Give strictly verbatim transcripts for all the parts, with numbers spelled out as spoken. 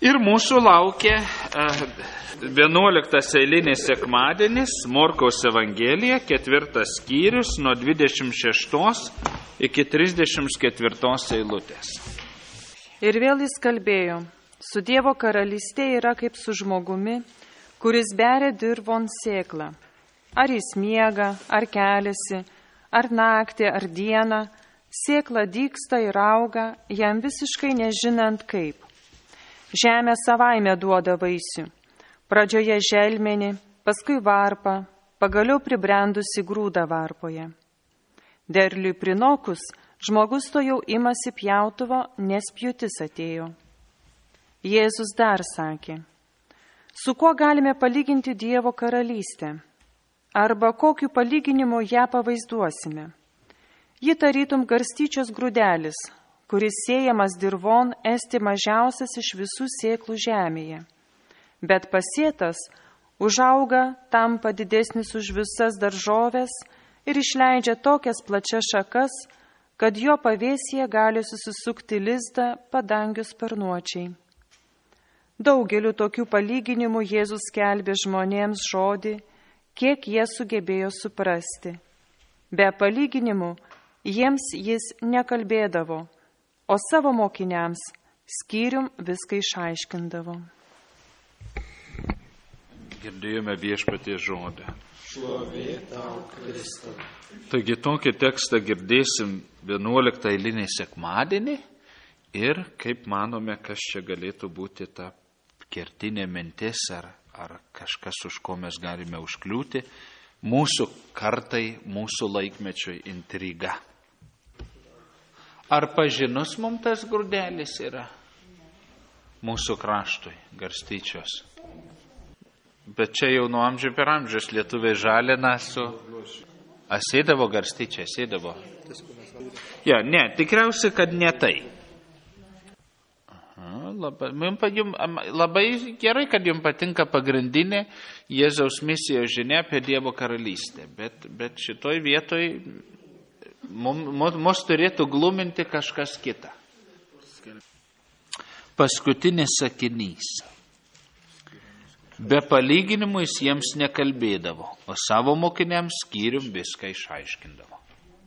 Ir mūsų laukia vienuoliktas eilinis sekmadienis, Morkaus Evangelija, ketvirtas skyrius, nuo dvidešimt šeštos iki trisdešimt ketvirtos eilutės. Ir vėl jis kalbėjo, su Dievo karalystė yra kaip su žmogumi, kuris beria dirvon sėklą. Ar jis miega, ar keliasi, ar naktį, ar dieną, sėkla dygsta ir auga, jam visiškai nežinant kaip. Žemė savaime duoda vaisių. Pradžioje želmenį, paskui varpą, pagaliau pribrendusi grūdą varpoje. Derliui prinokus, žmogus to jau imasi pjautuvo, nes pjūtis atėjo. Jėzus dar sakė, su kuo galime palyginti Dievo karalystę? Arba kokiu palyginimu ją pavaizduosime? Ji tarytum garstyčios grūdelis, kuris sėjamas dirvon esti mažiausias iš visų sėklų žemėje. Bet pasėtas užauga, tampa didesnis už visas daržoves ir išleidžia tokias plačias šakas, kad jo pavėsyje gali susisukti lizdą padangių sparnuočiai. Daugeliu tokių palyginimų Jėzus skelbė žmonėms žodį, kiek jie sugebėjo suprasti. Be palyginimų jiems jis nekalbėdavo, o savo mokiniams skyrium viską išaiškindavo. Girdėjome Viešpaties žodą. Šlovė tau, Kristau. Taigi tokį tekstą girdėsim vienuoliktą eilinį sekmadienį ir kaip manome, kas čia galėtų būti ta kertinė mintis ar, ar kažkas, už ko mes galime užkliūti, mūsų kartai, mūsų laikmečiui intriga. Ar pažinus mums tas grūdelis yra mūsų kraštui, garstyčios? Bet čia jau nuo amžių per amžius lietuviai žalina su... A, sėdavo garstyčia, sėdavo? Ja, ne, tikriausiai, kad ne tai. Aha, labai, jums, labai gerai, kad jums patinka pagrindinė Jėzaus misijos žinia apie Dievo karalystę, bet, bet šitoj vietoj mus, mus turėtų gluminti kažkas kita. Paskutinis sakinys. Be palyginimų jis jiems nekalbėdavo, o savo mokiniams skyrium viską išaiškindavo.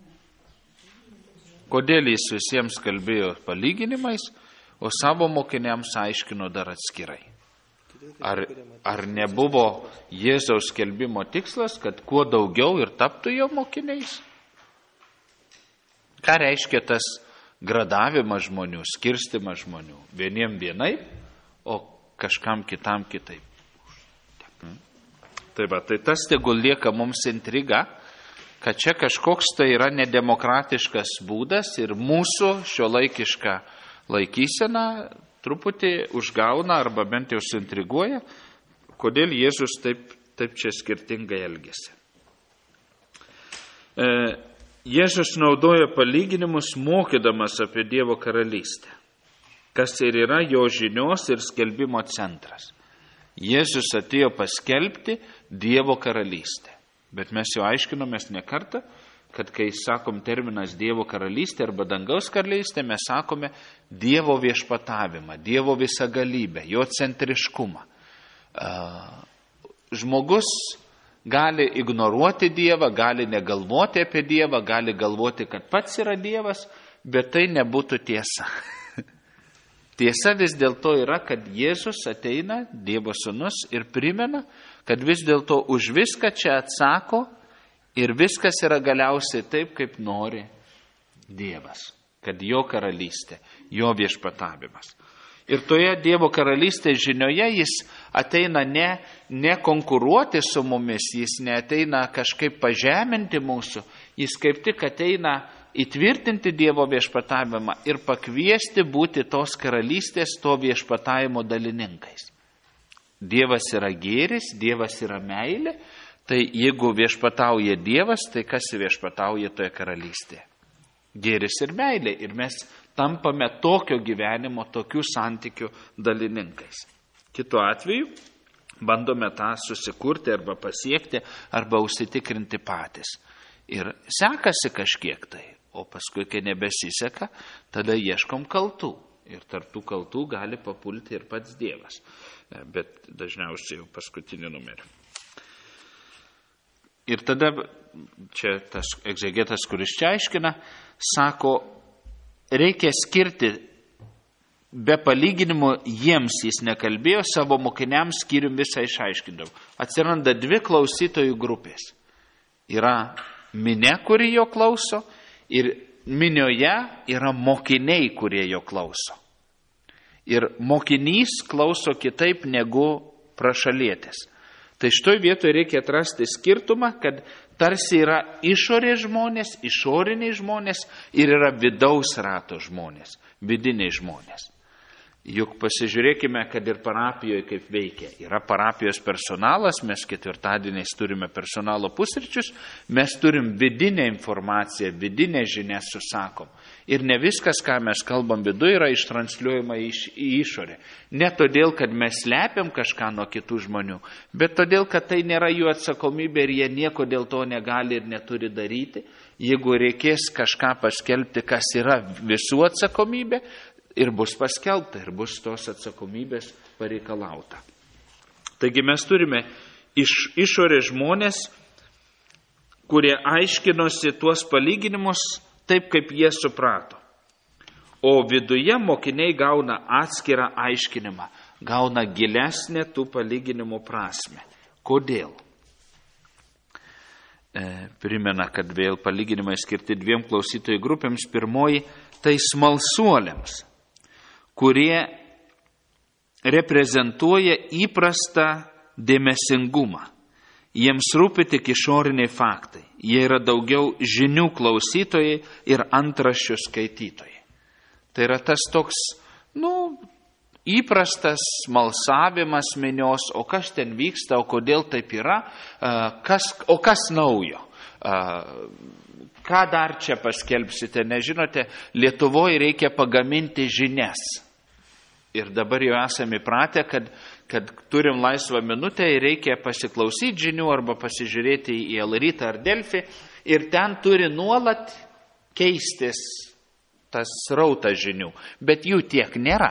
Kodėl jis visiems kalbėjo palyginimais, o savo mokiniams aiškino dar atskirai? Ar, ar nebuvo Jėzaus skelbimo tikslas, kad kuo daugiau ir taptų jo mokiniais? Ką reiškia tas gradavimas žmonių, skirstimas žmonių? Vieniem vienaip, o kažkam kitam kitaip. Tai va, tai tas tegul lieka mums intriga, kad čia kažkoks tai yra nedemokratiškas būdas ir mūsų šiuolaikiška laikysena truputį užgauna arba bent jau suintriguoja, kodėl Jėzus taip, taip čia skirtingai elgėsi. E, Jėzus naudoja palyginimus mokydamas apie Dievo karalystę, kas ir yra jo žinios ir skelbimo centras. Jėzus atėjo paskelbti Dievo karalystę. Bet mes jau aiškinomės ne kartą, kad kai sakom terminas Dievo karalystė arba dangaus karalystė, mes sakome Dievo viešpatavimą, Dievo visagalybę, jo centriškumą. Žmogus gali ignoruoti Dievą, gali negalvoti apie Dievą, gali galvoti, kad pats yra Dievas, bet tai nebūtų tiesa. Tiesa vis dėlto yra, kad Jėzus ateina, Dievo sūnus, ir primena, kad vis dėlto už viską čia atsako ir viskas yra galiausiai taip, kaip nori Dievas. Kad jo karalystė, jo viešpatavimas. Ir toje Dievo karalystės žinioje jis ateina ne, ne konkuruoti su mumis, jis neateina kažkaip pažeminti mūsų, jis kaip tik ateina įtvirtinti Dievo viešpatavimą ir pakviesti būti tos karalystės, to viešpatavimo dalininkais. Dievas yra gėris, Dievas yra meilė, tai jeigu viešpatauja Dievas, tai kas viešpatauja toje karalystėje? Gėris ir meilė, ir mes tampame tokio gyvenimo, tokių santykių dalininkais. Kitu atveju bandome tą susikurti arba pasiekti, arba užsitikrinti patys. Ir sekasi kažkiek tai. O paskui, kai nebesiseka, tada ieškom kaltų. Ir tarptų kaltų gali papulti ir pats Dievas. Bet dažniausiai jau paskutinį numerį. Ir tada čia tas egzegetas, kuris čia aiškina, sako, reikia skirti, be palyginimo jiems jis nekalbėjo, savo mokiniams skyrium visą išaiškindavo. Atsiranda dvi klausytojų grupės. Yra minia, kuri jo klauso, ir minioje yra mokiniai, kurie jo klauso. Ir mokinys klauso kitaip negu prašalietis. Tai šitoj vietoje reikia atrasti skirtumą, kad tarsi yra išorės žmonės, išoriniai žmonės ir yra vidaus rato žmonės, vidiniai žmonės. Juk pasižiūrėkime, kad ir parapijoje kaip veikia. Yra parapijos personalas, mes ketvirtadieniais turime personalo pusryčius, mes turim vidinę informaciją, vidinę žinią susakom. Ir ne viskas, ką mes kalbam viduje, yra ištransliuojama iš, į išorę. Ne todėl, kad mes slepiam kažką nuo kitų žmonių, bet todėl, kad tai nėra jų atsakomybė ir jie nieko dėl to negali ir neturi daryti. Jeigu reikės kažką paskelbti, kas yra visų atsakomybė, ir bus paskelbta, ir bus tos atsakomybės pareikalauta. Taigi mes turime iš išorės žmonės, kurie aiškinosi tuos palyginimus taip, kaip jie suprato. O viduje mokiniai gauna atskirą aiškinimą, gauna gilesnę tų palyginimų prasmę. Kodėl? E, primena, kad vėl palyginimai skirti dviem klausytojų grupėms. Pirmoji – tai smalsuoliams, kurie reprezentuoja įprastą dėmesingumą. Jiems rūpi tik išoriniai faktai. Jie yra daugiau žinių klausytojai ir antraščių skaitytojai. Tai yra tas toks, nu, įprastas smalsavimas minios, o kas ten vyksta, o kodėl taip yra, kas, o kas naujo. Ką dar čia paskelbsite? Nežinote, Lietuvoje reikia pagaminti žinias. Ir dabar jau esame įpratę, kad, kad turim laisvą minutę ir reikia pasiklausyti žinių arba pasižiūrėti į El Rytą ar Delfi. Ir ten turi nuolat keistis tas srautas žinių. Bet jų tiek nėra.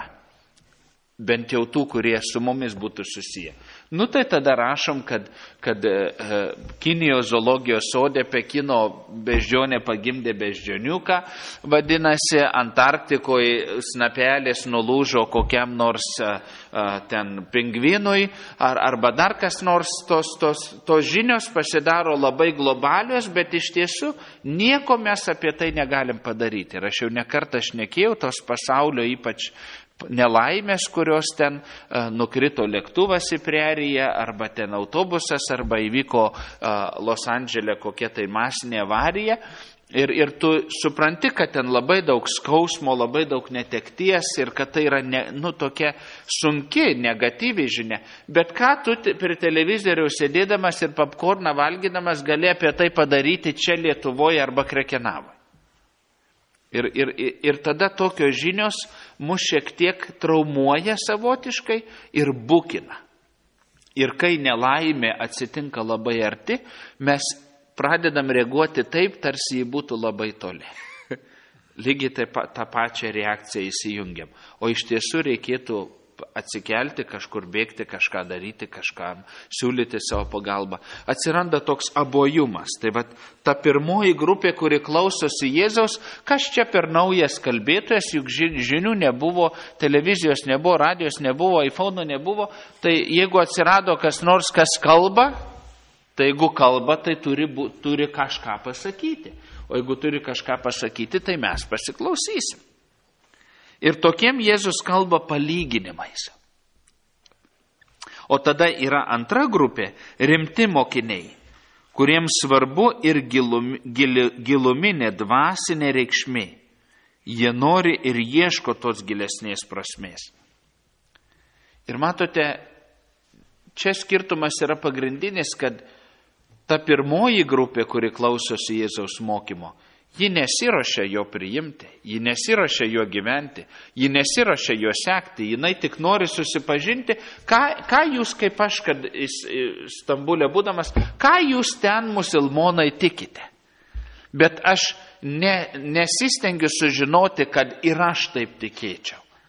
Bent jau tų, kurie su mumis būtų susiję. Nu tai tada rašom, kad, kad e, Kinijos zoologijos sode Pekino beždžionė pagimdė beždžioniuką, vadinasi, Antarktikoje snapelės nulūžo kokiam nors e, ten pingvinui, ar, arba dar kas nors, tos, tos, tos žinios pasidaro labai globalios, bet iš tiesų nieko mes apie tai negalim padaryti. Ir aš jau nekartą šnekėjau, tos pasaulio ypač nelaimės, kurios ten uh, nukrito lėktuvas į preriją, arba ten autobusas, arba įvyko uh, Los Andžele kokia tai masinė avarija. Ir, ir tu supranti, kad ten labai daug skausmo, labai daug netekties ir kad tai yra ne, nu, tokia sunki, negatyvi žinia. Bet ką tu prie televizorių sėdėdamas ir popkorną valgydamas gali apie tai padaryti čia Lietuvoje arba Krekenavoje? Ir, ir, ir tada tokios žinios mus šiek tiek traumuoja savotiškai ir bukina. Ir kai nelaimė atsitinka labai arti, mes pradedam reaguoti taip, tarsi jį būtų labai toli. Lygiai taip, tą pačią reakciją įsijungiam. O iš tiesų reikėtų atsikelti, kažkur bėgti, kažką daryti, kažkam siūlyti savo pagalbą. Atsiranda toks abojumas. Tai va, ta pirmoji grupė, kuri klausosi Jėzaus, kas čia per naujas kalbėtojas, juk žinių nebuvo, televizijos nebuvo, radijos nebuvo, iPhone nebuvo, tai jeigu atsirado kas nors, kas kalba, tai jeigu kalba, tai turi, turi kažką pasakyti. O jeigu turi kažką pasakyti, tai mes pasiklausysim. Ir tokiem Jėzus kalba palyginimais. O tada yra antra grupė, rimti mokiniai, kuriems svarbu ir gilumi, gili, giluminė dvasinė reikšmė. Jie nori ir ieško tos gilesnės prasmės. Ir matote, čia skirtumas yra pagrindinis, kad ta pirmoji grupė, kuri klausosi Jėzaus mokymo, ji nesiruošia jo priimti, ji nesiruošia jo gyventi, ji nesiruošia jo sekti, jinai tik nori susipažinti, ką, ką jūs kaip aš, kad Stambulė būdamas, ką jūs ten musulmonai tikite. Bet aš ne, nesistengiu sužinoti, kad ir aš taip tikėčiau.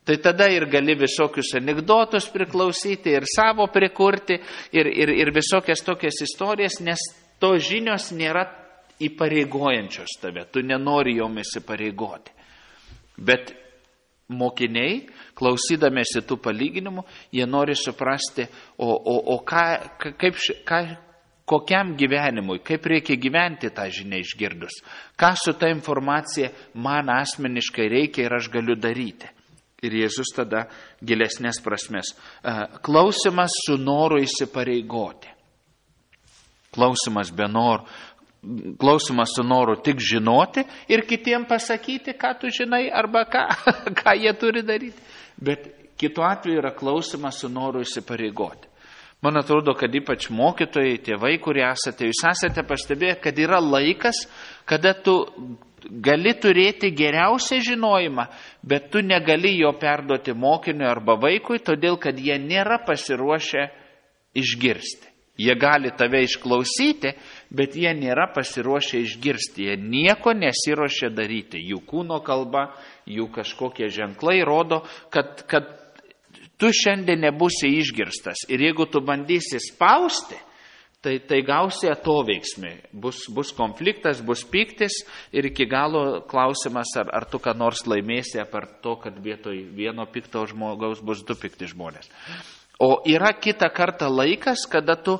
Tai tada ir gali visokius anekdotus priklausyti, ir savo prikurti, ir, ir, ir visokias tokias istorijas, nes to žinios nėra įpareigojančios tave, tu nenori jomis įpareigoti. Bet mokiniai, klausydamėsi tų palyginimų, jie nori suprasti, o, o, o ką, kaip, ką, kokiam gyvenimui, kaip reikia gyventi tą žinią išgirdus, ką su ta informacija man asmeniškai reikia ir aš galiu daryti. Ir Jėzus tada gilesnės prasmes. Klausimas su noru įsipareigoti. Klausimas be norų. Klausimas su noru tik žinoti ir kitiem pasakyti, ką tu žinai arba ką, ką jie turi daryti. Bet kitu atveju yra klausimas su noru įsipareigoti. Man atrodo, kad ypač mokytojai, tėvai, kurie esate, jūs esate pastebėję, kad yra laikas, kada tu gali turėti geriausią žinojimą, bet tu negali jo perduoti mokiniui arba vaikui, todėl kad jie nėra pasiruošę išgirsti. Jie gali tave išklausyti, bet jie nėra pasiruošę išgirsti. Jie nieko nesiruošia daryti. Jų kūno kalba, jų kažkokie ženklai rodo, kad, kad tu šiandien nebūsi išgirstas. Ir jeigu tu bandysi spausti, tai, tai gausi atoveiksmį. Bus, bus konfliktas, bus pyktis ir iki galo klausimas, ar, ar tu ką nors laimėsi, ar to, kad vietoj vieno pikto žmogaus bus du pikti žmonės. O yra kitą kartą laikas, kada tu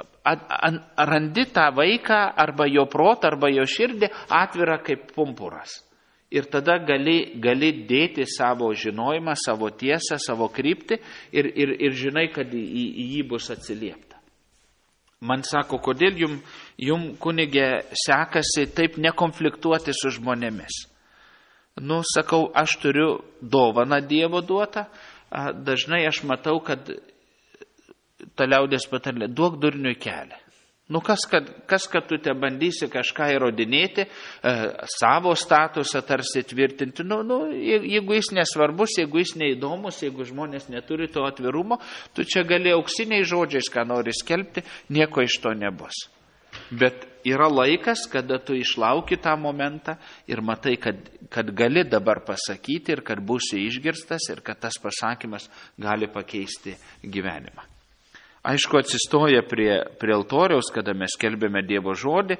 randi tą vaiką arba jo protą, arba jo širdį atvirą kaip pumpuras. Ir tada gali, gali dėti savo žinojimą, savo tiesą, savo kryptį ir, ir, ir žinai, kad į, į jį bus atsiliepta. Man sako, kodėl jum, jum kunigė sekasi taip nekonfliktuoti su žmonėmis. Nu, sakau, aš turiu dovaną Dievo duotą. Dažnai aš matau, kad ta liaudės patarlė, duok durniui kelią. Nu kas, kad, kas, kad tu te bandysi kažką įrodinėti, e, savo statusą tarsi tvirtinti, nu, nu, jeigu jis nesvarbus, jeigu jis neįdomus, jeigu žmonės neturi to atvirumo, tu čia gali auksiniais žodžiais, ką nori skelbti, nieko iš to nebus. Bet yra laikas, kada tu išlauki tą momentą ir matai, kad, kad gali dabar pasakyti ir kad būsi išgirstas ir kad tas pasakymas gali pakeisti gyvenimą. Aišku, atsistoję prie, prie altoriaus, kada mes skelbėme Dievo žodį,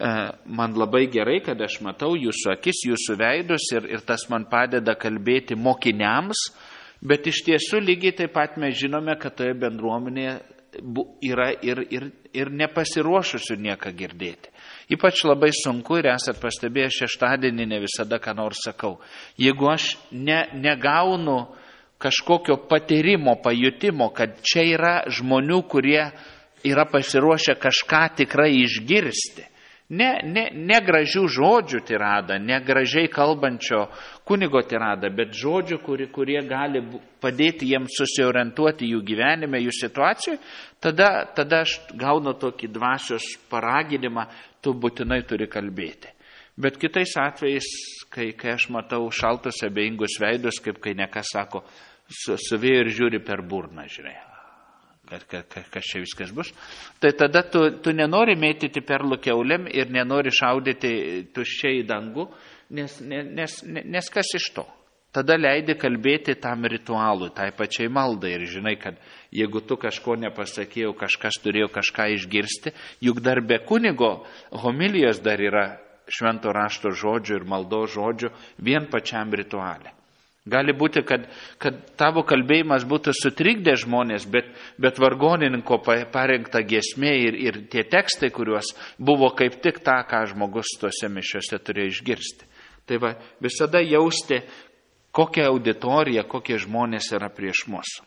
man labai gerai, kad aš matau jūsų akis, jūsų veidus ir, ir tas man padeda kalbėti mokiniams, bet iš tiesų lygiai taip pat mes žinome, kad toje bendruomenėje yra ir, ir, ir nepasiruošusių nieką girdėti. Ypač labai sunku ir esat pastebėję šeštadienį ne visada ką nors sakau. Jeigu aš ne, negaunu kažkokio patyrimo, pajutimo, kad čia yra žmonių, kurie yra pasiruošę kažką tikrai išgirsti. Ne, ne, ne gražių žodžių tirada, ne gražiai kalbančio kunigo tirada, bet žodžių, kurie, kurie gali padėti jiems susiorientuoti jų gyvenime, jų situacijoje, tada, tada aš gaunu tokį dvasios paraginimą, tu būtinai turi kalbėti. Bet kitais atvejais, kai, kai aš matau šaltus abejingus veidus, kaip kai nekas sako, su, su vėju ir žiūri per burną, žiūrėjau. Kad, kad, kad čia viskas bus, tai tada tu, tu nenori mėtyti perlų kiaulėm ir nenori šaudyti tuščiai į dangų, nes, nes, nes kas iš to? Tada leidi kalbėti tam ritualui, tai pačiai maldai ir žinai, kad jeigu tu kažko nepasakėjau, kažkas turėjo kažką išgirsti, juk dar be kunigo homilijos dar yra švento rašto žodžių ir maldos žodžių vien pačiam rituale. Gali būti, kad, kad tavo kalbėjimas būtų sutrikdę žmonės, bet, bet vargonininko parengta giesmė ir, ir tie tekstai, kuriuos buvo kaip tik tą, ką žmogus tuose mišiuose turėjo išgirsti. Tai va, visada jausti, kokia auditorija, kokie žmonės yra prieš mus.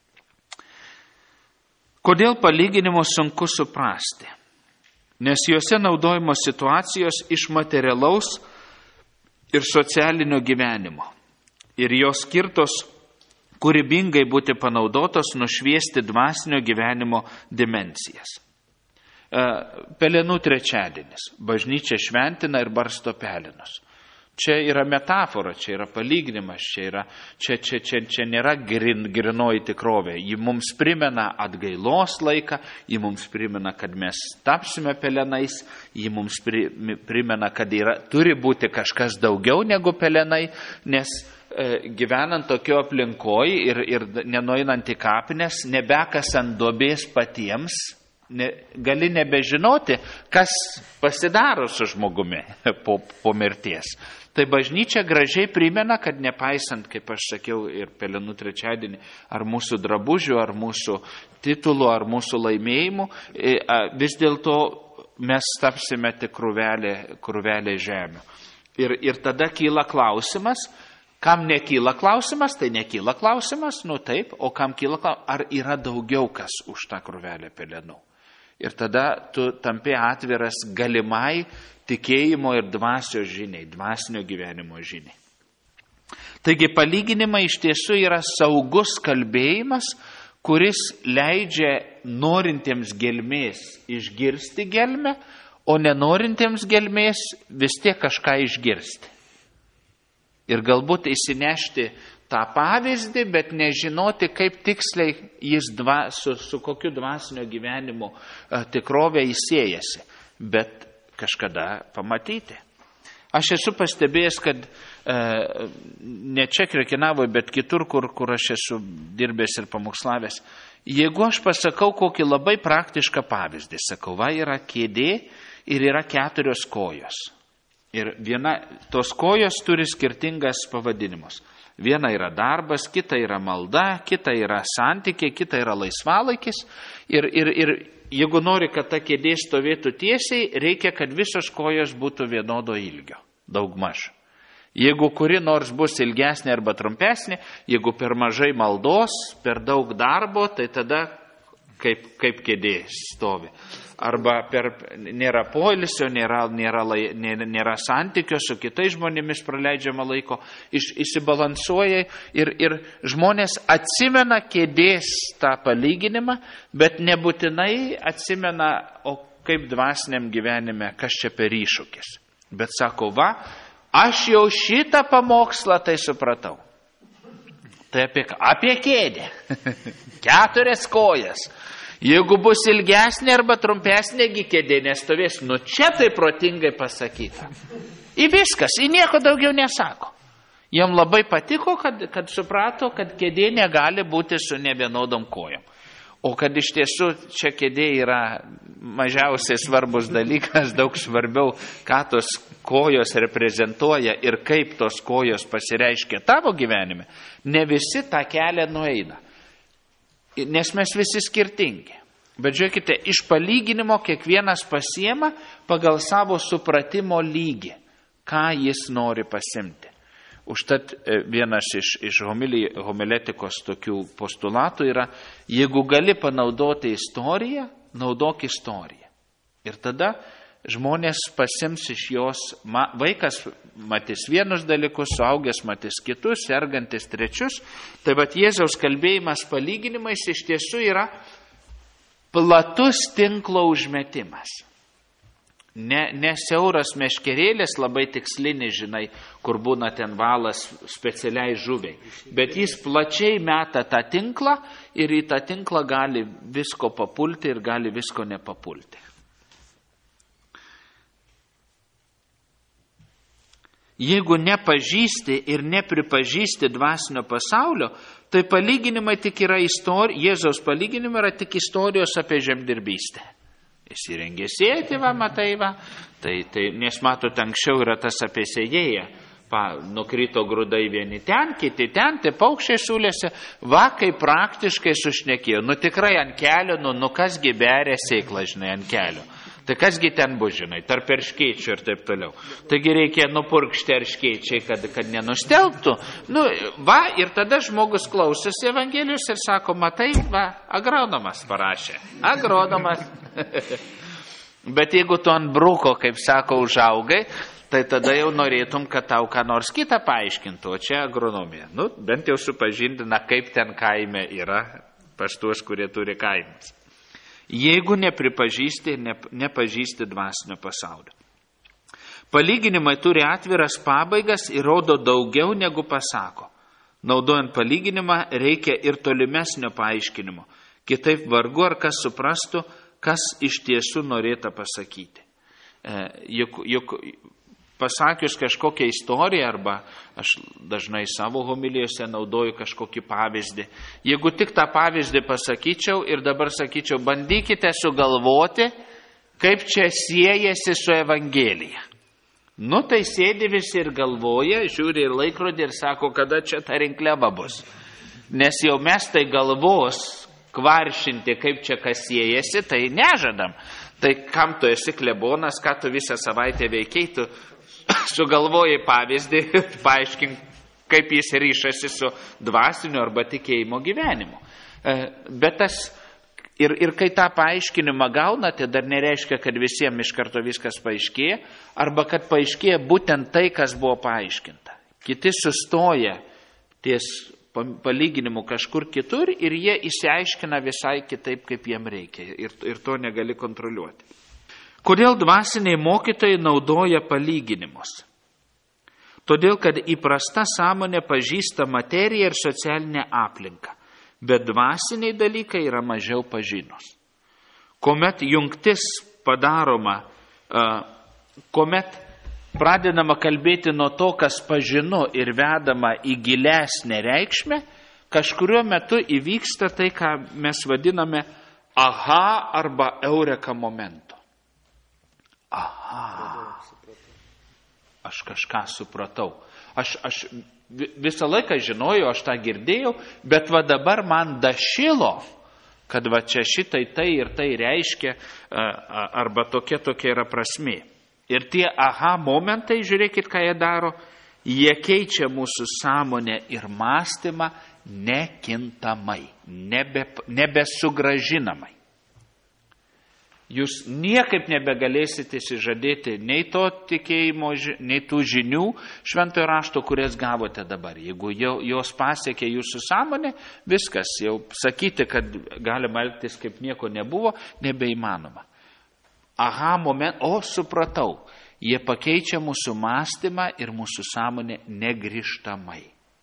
Kodėl palyginimus sunku suprasti? Nes juose naudojamos situacijos iš materialaus ir socialinio gyvenimo. Ir jos skirtos kūrybingai būti panaudotos nušviesti dvasinio gyvenimo dimensijas. Pelenų trečiadienis. Bažnyčia šventina ir barsto pelenus. Čia yra metafora, čia yra palyginimas, čia, yra, čia, čia, čia, čia nėra grin, grinoji tikrovė. Ji mums primena atgailos laiką, ji mums primena, kad mes tapsime pelenais, ji mums pri, primena, kad yra, turi būti kažkas daugiau negu pelenai, nes gyvenant tokio aplinkoje ir, ir nenueinant į kapines, nebekasant duobės patiems, ne, gali nebežinoti, kas pasidaro su žmogumi po, po mirties. Tai bažnyčia gražiai primena, kad nepaisant, kaip aš sakiau ir Pelenų trečiadienį, ar mūsų drabužių, ar mūsų titulų, ar mūsų laimėjimų, vis dėlto mes tapsime tik krūvelė, krūvelė žemių. Ir, ir tada kyla klausimas, kam nekyla klausimas, tai nekyla klausimas, nu taip, o kam kyla klausimas, ar yra daugiau kas už tą krūvelę pelenų. Ir tada tu tampi atviras galimai tikėjimo ir dvasios žiniai, dvasinio gyvenimo žiniai. Taigi palyginimai iš tiesų yra saugus kalbėjimas, kuris leidžia norintiems gelmės išgirsti gelmę, o nenorintiems gelmės vis tiek kažką išgirsti. Ir galbūt įsinešti tą pavyzdį, bet nežinoti, kaip tiksliai jis dva, su, su kokiu dvasinio gyvenimo tikrovė įsiejasi. Bet kažkada pamatyti. Aš esu pastebėjęs, kad e, ne čia Krekenavoje, bet kitur, kur, kur aš esu dirbęs ir pamokslavęs, jeigu aš pasakau kokį labai praktišką pavyzdį, sakau, va, yra kėdė ir yra keturios kojos. Ir viena, tos kojos turi skirtingas pavadinimus. Viena yra darbas, kita yra malda, kita yra santykiai, kita yra laisvalaikis. Ir, ir, ir jeigu nori, kad ta kėdė stovėtų tiesiai, reikia, kad visos kojos būtų vienodo ilgio, daugmaž. Jeigu kuri nors bus ilgesnė arba trumpesnė, jeigu per mažai maldos, per daug darbo, tai tada kaip, kaip kėdė stovi. Arba per, nėra poilsio, nėra, nėra, nėra, nėra santykio su kitais žmonėmis praleidžiama laiko, iš, išsibalansuoja ir, ir žmonės atsimena kėdės tą palyginimą, bet nebūtinai atsimena, o kaip dvasiniam gyvenime, kas čia per iššūkis. Bet sako, va, aš jau šitą pamokslą tai supratau. Tai apie, apie kėdę. Keturias kojas. Jeigu bus ilgesnė arba trumpesnė kėdė nestovės, nu čia tai protingai pasakyta. Į viskas, į nieko daugiau nesako. Jam labai patiko, kad, kad suprato, kad kėdė negali būti su nevienodom kojom. O kad iš tiesų čia kėdė yra mažiausiai svarbus dalykas, daug svarbiau, ką tos kojos reprezentuoja ir kaip tos kojos pasireiškia tavo gyvenime, ne visi tą kelią nueina. Nes mes visi skirtingi. Bet žiūrėkite, iš palyginimo kiekvienas pasiema pagal savo supratimo lygį, ką jis nori pasimti. Užtat vienas iš, iš homiletikos tokių postulatų yra, jeigu gali panaudoti istoriją, naudok istoriją. Ir tada žmonės pasims iš jos, vaikas matys vienus dalykus, suaugęs matys kitus, sergantis trečius. Tai vat Jėzaus kalbėjimas palyginimais iš tiesų yra platus tinklo užmetimas. Ne, ne siauras meškerėlės, labai tikslinis, žinai, kur būna ten valas specialiai žuviai. Bet jis plačiai meta tą tinklą ir į tą tinklą gali visko papulti ir gali visko nepapulti. Jeigu nepažįsti ir nepripažįsti dvasinio pasaulio, tai palyginimai tik yra istorija, Jėzaus palyginimai yra tik istorijos apie žemdirbystę. Jis įrengė sėti, va, matai, va, tai, tai, nes matot, anksčiau yra tas apie sėjėją, pa, nukrito grūdai vieni ten, kiti ten, tai paukščiai sulėse, va, kaip praktiškai sušnekėjo, nu tikrai ant kelio, nu, nu kasgi beria sėklą, žinai, ant kelio. Tai kasgi ten bus, žinai, tarp erškėčių ir taip toliau. Taigi reikia nupurkšti erškėčiai, kad, kad nenustelbtų. Nu, va, ir tada žmogus klausosi Evangelijos ir sako, matai, va, agronomas parašė. Agronomas. Bet jeigu tu ant bruko, kaip sako, užaugai, tai tada jau norėtum, kad tau ką nors kitą paaiškintų, o čia agronomija. Nu, bent jau supažindina, kaip ten kaime yra pas tuos, kurie turi kaimus. Jeigu nepripažįsti ir nepažįsti dvasinio pasaulio. Palyginimai turi atviras pabaigas ir rodo daugiau negu pasako. Naudojant palyginimą reikia ir tolimesnio paaiškinimo. Kitaip vargu ar kas suprastų, kas iš tiesų norėta pasakyti. Juk, juk pasakius kažkokią istoriją, arba aš dažnai savo homilijose naudoju kažkokį pavyzdį. Jeigu tik tą pavyzdį pasakyčiau ir dabar sakyčiau, bandykite sugalvoti, kaip čia siejasi su Evangelija. Nu, tai sėdi visi ir galvoja, žiūri ir laikrodį ir sako, kada čia ta rinkliava bus. Nes jau mes tai galvos kvaršinti, kaip čia kas siejasi, tai nežadam. Tai kam tu esi klebonas, ką tu visą savaitę veikiai, tu sugalvojai pavyzdį, paaiškink, kaip jis ryšasi su dvasiniu arba tikėjimo gyvenimu. Bet tas, ir, ir kai tą paaiškinimą gaunate, dar nereiškia, kad visiems iš karto viskas paaiškėja, arba kad paaiškėja būtent tai, kas buvo paaiškinta. Kiti sustoja ties palyginimu kažkur kitur ir jie išsiaiškina visai kitaip, kaip jiem reikia. Ir, ir to negali kontroliuoti. Kodėl dvasiniai mokytojai naudoja palyginimus? Todėl, kad įprasta sąmonė pažįsta materiją ir socialinę aplinką, bet dvasiniai dalykai yra mažiau pažinus. Kuomet jungtis padaroma, kuomet pradedama kalbėti nuo to, kas pažinu ir vedama į gilesnę reikšmę, kažkuriuo metu įvyksta tai, ką mes vadiname aha arba eureka momentu. Aha, aš kažką supratau. Aš, aš visą laiką žinojau, aš tą girdėjau, bet va dabar man dašilo, kad va čia šitai tai ir tai reiškia, arba tokia tokia yra prasmė. Ir tie aha momentai, žiūrėkit, ką jie daro, jie keičia mūsų sąmonę ir mąstymą nekintamai, nebe, nebesugražinamai. Jūs niekaip nebegalėsite išsižadėti nei to tikėjimo, nei tų žinių šventojo rašto, kurias gavote dabar. Jeigu jau, jos pasiekė jūsų sąmonę, viskas, jau sakyti, kad galima elgtis kaip nieko nebuvo, nebeįmanoma. Aha, moment, o supratau, jie pakeičia mūsų mąstymą ir mūsų sąmonę negrįžtamai.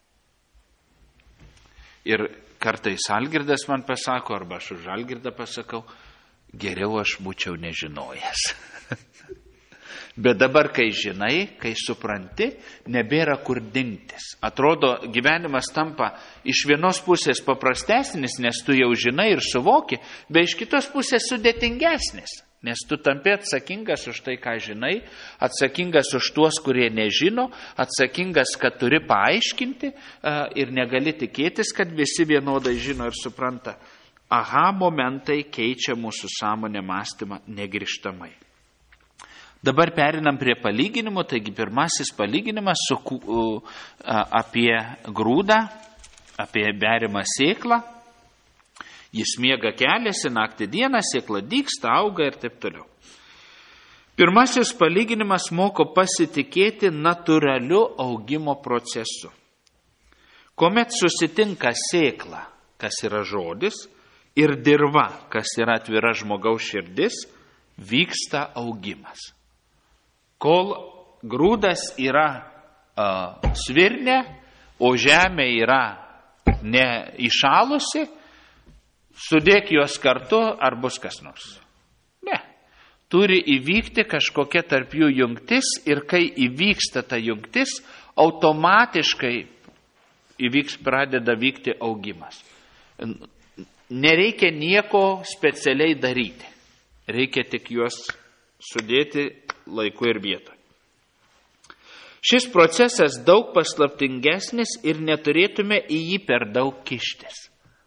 Ir kartais Algirdas man pasako, arba aš už Algirdą pasakau, geriau aš būčiau nežinojęs. Bet dabar, kai žinai, kai supranti, nebėra kur dingtis. Atrodo, gyvenimas tampa iš vienos pusės paprastesnis, nes tu jau žinai ir suvoki, bet iš kitos pusės sudėtingesnis. Nes tu tampi atsakingas už tai, ką žinai, atsakingas už tuos, kurie nežino, atsakingas, kad turi paaiškinti ir negali tikėtis, kad visi vienodai žino ir supranta. Aha momentai keičia mūsų sąmonę mąstymą negrįžtamai. Dabar perinam prie palyginimų, taigi pirmasis palyginimas su, uh, apie grūdą, apie berimą sėklą. Jis miega keliasi, naktį dieną, sėkla dygsta, auga ir taip toliau. Pirmasis palyginimas moko pasitikėti natūraliu augimo procesu. Kuomet susitinka sėkla, kas yra žodis, ir dirva, kas yra atvira žmogaus širdis, vyksta augimas. Kol grūdas yra uh, svirnė, o žemė yra neįšalusi, sudėk juos kartu, ar bus kas nors. Ne. Turi įvykti kažkokia tarp jų jungtis ir kai įvyksta ta jungtis, automatiškai įvyks, pradeda vykti augimas. Nereikia nieko specialiai daryti. Reikia tik juos sudėti laiku ir vietoje. Šis procesas daug paslaptingesnis ir neturėtume į jį per daug kištis.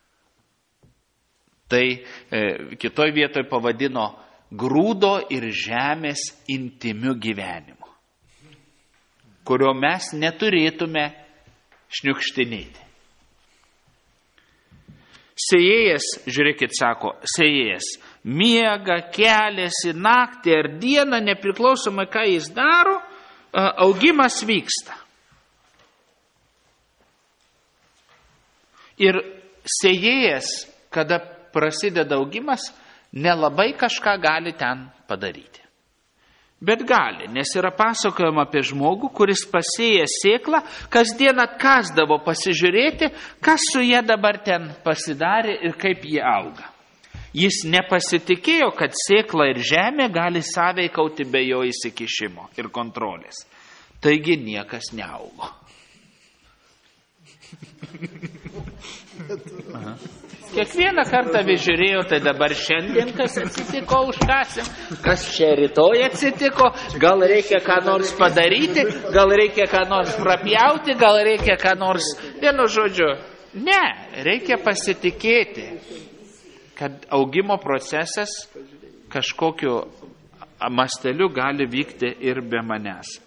Tai e, kitoj vietoj pavadino grūdo ir žemės intimiu gyvenimu, kurio mes neturėtume šniukštinėti. Sėjėjas, žiūrėkit, sako, sėjėjas miega, keliasi naktį ar dieną, nepriklausomai ką jis daro, augimas vyksta. Ir sėjėjas, kada prasideda augimas, nelabai kažką gali ten padaryti. Bet gali, nes yra pasakojama apie žmogų, kuris pasėjęs sėklą, kasdien atkasdavo pasižiūrėti, kas su jie dabar ten pasidarė ir kaip jie auga. Jis nepasitikėjo, kad sėkla ir žemė gali sąveikauti be jo įsikišimo ir kontrolės. taigi niekas neaugo. Aha. Kiekvieną kartą vis žiūrėjau, tai dabar šiandien kas atsitiko užkasim, kas čia rytoj atsitiko, gal reikia ką nors padaryti, gal reikia ką nors prapjauti, gal reikia ką nors, vienu žodžiu, ne, reikia pasitikėti, kad augimo procesas kažkokiu masteliu gali vykti ir be manęs.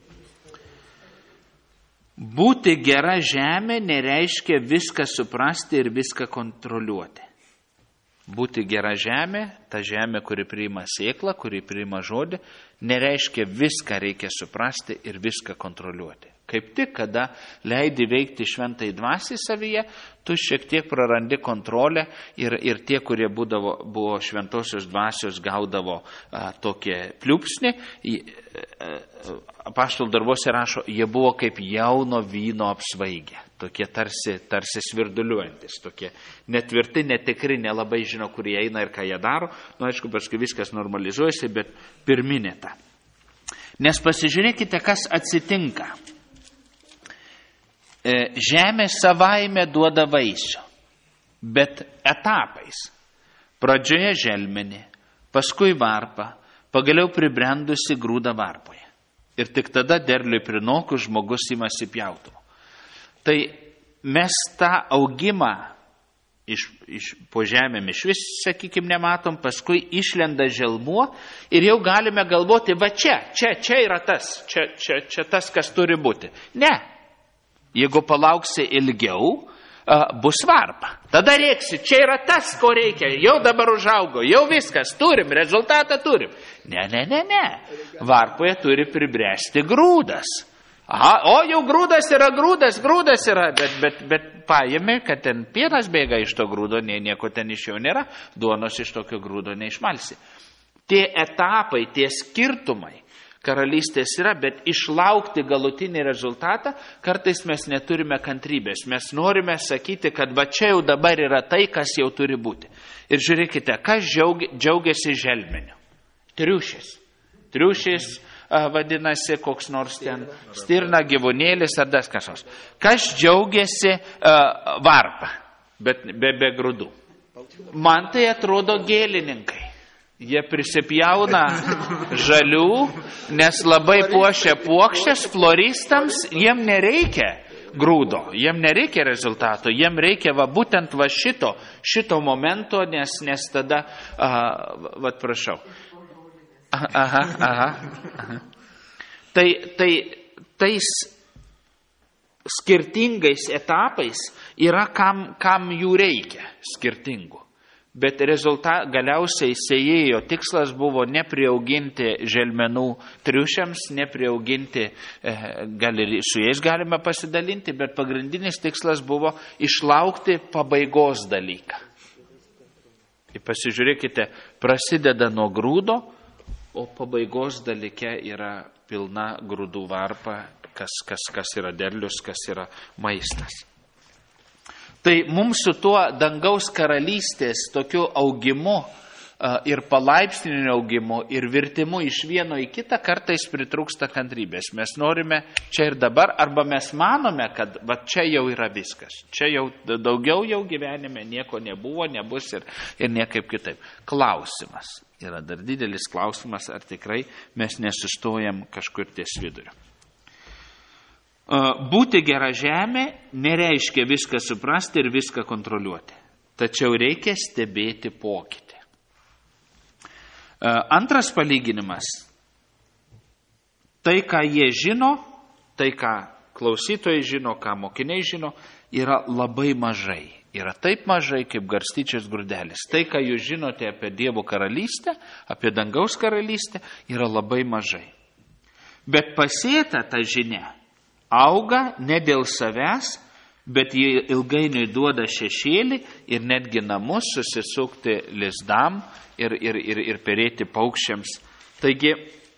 Būti gera žemė nereiškia viską suprasti ir viską kontroliuoti. Būti gera žemė, ta žemė, kuri priima sėklą, kuri priima žodį, nereiškia viską reikia suprasti ir viską kontroliuoti. Kaip tik, kada leidi veikti šventai dvasiai savyje, tu šiek tiek prarandi kontrolę ir, ir tie, kurie būdavo, buvo šventosios dvasios, gaudavo a, tokie pliūpsnį. Apaštalų darbuose rašo, jie buvo kaip jauno vyno apsvaigę. Tokie tarsi, tarsi svirduliuojantis, tokie netvirti, netikri, nelabai žino, kur jie eina ir ką jie daro. Nu, aišku, paskui viskas normalizuojasi, bet pirminė ta. Nes pasižiūrėkite, kas atsitinka. Žemė savaime duoda vaisių, bet etapais. Pradžioje želmenį, paskui varpą, pagaliau pribrendusi grūdą varpoje. Ir tik tada derliui prinokus žmogus imasi pjautuvo. Tai mes tą augimą iš, iš, po žemėm iš vis, sakykime, nematom, paskui išlenda želmuo ir jau galime galvoti, va čia, čia, čia yra tas, čia, čia, čia tas, kas turi būti. Ne. Jeigu palauksi ilgiau, bus varpa. Tada rėksi, čia yra tas, ko reikia, jau dabar užaugo, jau viskas, turim, rezultatą turim. Ne, ne, ne, ne. Varpoje turi pribręsti grūdas. Aha, o jau grūdas yra, grūdas, grūdas yra, bet, bet, bet paėmė, kad ten pienas bėga iš to grūdo, nie, nieko ten iš jo nėra, duonos iš tokio grūdo neišmalsi. Tie etapai, tie skirtumai karalystės yra, bet išlaukti galutinį rezultatą, kartais mes neturime kantrybės. Mes norime sakyti, kad va čia jau dabar yra tai, kas jau turi būti. Ir žiūrėkite, kas džiaugi, džiaugiasi želmeniu? Triušis. Triušis a, vadinasi koks nors ten stirna, gyvūnėlis ar das kažkas. Kas džiaugiasi a, varpa, bet be, be grūdų? Man tai atrodo gėlininkai. Jie prisipjauna žalių, nes labai puošia puokščias floristams, jiem nereikia grūdo, jiem nereikia rezultato, jiem reikia va būtent va šito, šito momento, nes, nes tada, aha, va prašau. Aha, aha, aha. Tai, tai, tais skirtingais etapais yra kam, kam jų reikia skirtingų. Bet rezultat, galiausiai sėjėjo tikslas buvo nepriauginti želmenų triušiams, nepriauginti, e, gal ir su jais galime pasidalinti, bet pagrindinis tikslas buvo išlaukti pabaigos dalyką. Ir pasižiūrėkite, prasideda nuo grūdo, o pabaigos dalyke yra pilna grūdų varpa, kas, kas, kas yra derlius, kas yra maistas. Tai mums su tuo dangaus karalystės tokiu augimu ir palaipsniniu augimu ir virtimu iš vieno į kitą kartais pritrūksta kantrybės. Mes norime čia ir dabar, arba mes manome, kad va, čia jau yra viskas. Čia jau daugiau jau gyvenime nieko nebuvo, nebus ir, ir niekaip kitaip. Klausimas. Yra dar didelis klausimas, ar tikrai mes nesustojam kažkur ties viduriu. Būti gera žemė nereiškia viską suprasti ir viską kontroliuoti. Tačiau reikia stebėti pokytį. Antras palyginimas. Tai, ką jie žino, tai, ką klausytojai žino, ką mokiniai žino, yra labai mažai. Yra taip mažai, kaip garstyčios grūdelis. Tai, ką jūs žinote apie Dievo karalystę, apie dangaus karalystę, yra labai mažai. Bet pasėta ta žinia auga ne dėl savęs, bet jie ilgainiui duoda šešėlį ir netgi namus susisukti lizdam ir, ir, ir, ir perėti paukščiams. Taigi,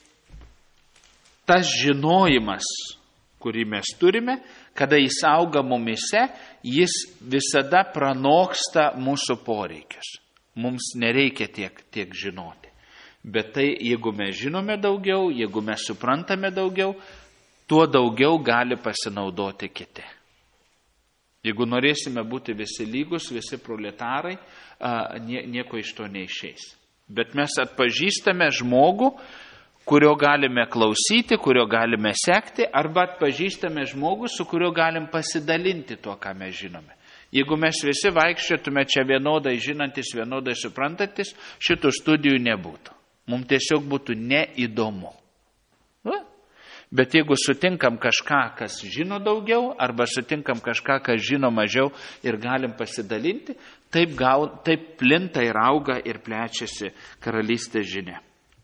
tas žinojimas, kurį mes turime, kada jis auga mumise, jis visada pranoksta mūsų poreikius. Mums nereikia tiek, tiek žinoti. Bet tai, jeigu mes žinome daugiau, jeigu mes suprantame daugiau, tuo daugiau gali pasinaudoti kiti. Jeigu norėsime būti visi lygus, visi proletarai, nieko iš to neišeis. Bet mes atpažįstame žmogų, kurio galime klausyti, kurio galime sekti, arba atpažįstame žmogų, su kurio galim pasidalinti tuo, ką mes žinome. Jeigu mes visi vaikščiotume čia vienodai žinantis, vienodai suprantantis, šitų studijų nebūtų. Mums tiesiog būtų neįdomu. Va? Bet jeigu sutinkam kažką, kas žino daugiau, arba sutinkam kažką, kas žino mažiau ir galim pasidalinti, taip, gau, taip plinta ir auga ir plečiasi karalystės žinia.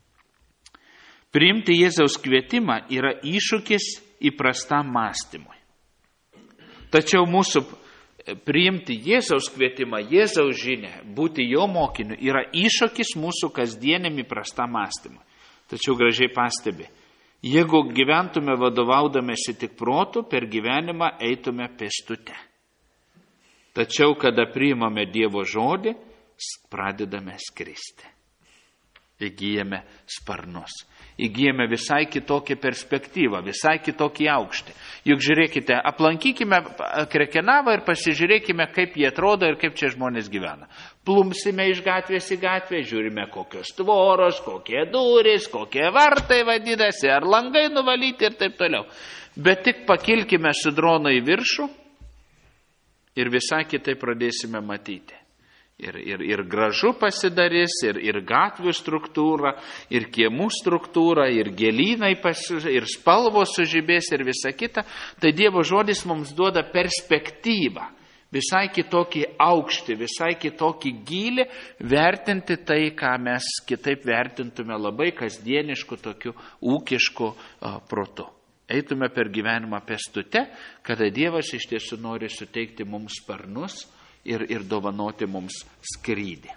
Priimti Jėzaus kvietimą yra iššūkis įprastam mąstymui. Tačiau mūsų priimti Jėzaus kvietimą, Jėzaus žinią, būti jo mokiniu yra iššūkis mūsų kasdieniam įprastam mąstymui. Tačiau gražiai pastebi, jeigu gyventume vadovaudamėsi tik protu, per gyvenimą eitume pėstute. Tačiau, kada priimame Dievo žodį, pradedame skristi. Įgyjame sparnus. Įgyjame visai kitokią perspektyvą, visai kitokį aukštį. Juk žiūrėkite, aplankykime Krekenavą ir pasižiūrėkime, kaip jie atrodo ir kaip čia žmonės gyvena. Plumsime iš gatvės į gatvę, žiūrime, kokios tvoros, kokie durys, kokie vartai vadinasi, ar langai nuvalyti ir taip toliau. Bet tik pakilkime su dronu į viršų ir visai kitai pradėsime matyti. Ir, ir, ir gražu pasidarys, ir, ir gatvių struktūra, ir kiemų struktūra, ir gėlynai, pasi, ir spalvos sužibės ir visa kita. Tai Dievo žodis mums duoda perspektyvą, visai kitokį aukštį, visai kitokį gylį, vertinti tai, ką mes kitaip vertintume labai kasdienišku, tokiu ūkišku o, protu. Eitume per gyvenimą pėstute, kada Dievas iš tiesų nori suteikti mums sparnus, Ir, ir dovanoti mums skrydį.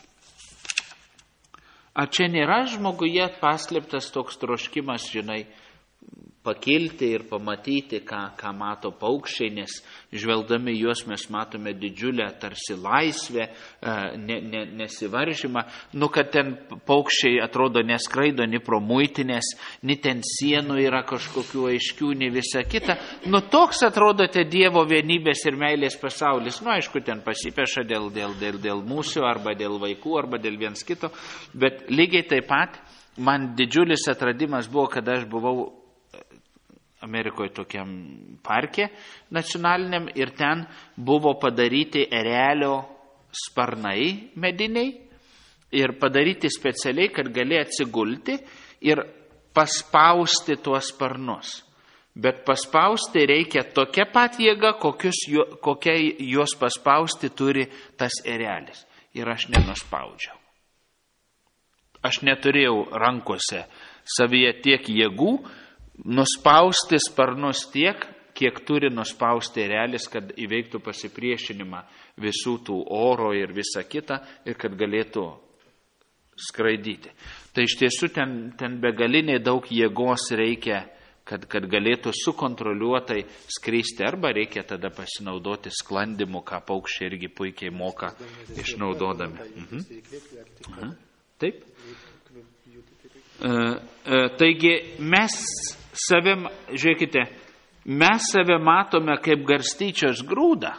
Ar čia nėra žmoguje paslėptas toks troškimas, žinai, pakilti ir pamatyti, ką, ką mato paukščiai, nes žvelgdami juos mes matome didžiulę tarsi laisvę, ne, ne, nesivaržymą, nu, kad ten paukščiai atrodo neskraido, ni pro muitinės, ni ten sienų yra kažkokių aiškių, ni visa kita. Nu, toks atrodote Dievo vienybės ir meilės pasaulis. Nu, aišku, ten pasipeša dėl, dėl, dėl, dėl mūsų, arba dėl vaikų, arba dėl viens kito, bet lygiai taip pat man didžiulis atradimas buvo, kada aš buvau Amerikoje tokiam parke nacionaliniam ir ten buvo padaryti erelio sparnai mediniai ir padaryti specialiai, kad gali atsigulti ir paspausti tuos sparnus. Bet paspausti reikia tokia pat jėga, kokius, kokia juos paspausti turi tas erelis. Ir aš nenuspaudžiau. Aš neturėjau rankose savyje tiek jėgų, nuspausti sparnus tiek, kiek turi nuspausti erelis, kad įveiktų pasipriešinimą visų tų oro ir visa kita ir kad galėtų skraidyti. Tai iš tiesų ten, ten begaliniai daug jėgos reikia, kad, kad galėtų sukontroliuotai skristi, arba reikia tada pasinaudoti sklandimu, ką paukščiai irgi puikiai moka išnaudodami. Mhm. Aha. Taip. E, e, taigi mes save, žiūrėkite, mes save matome kaip garstyčios grūdą,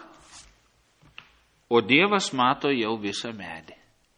o Dievas mato jau visą medį.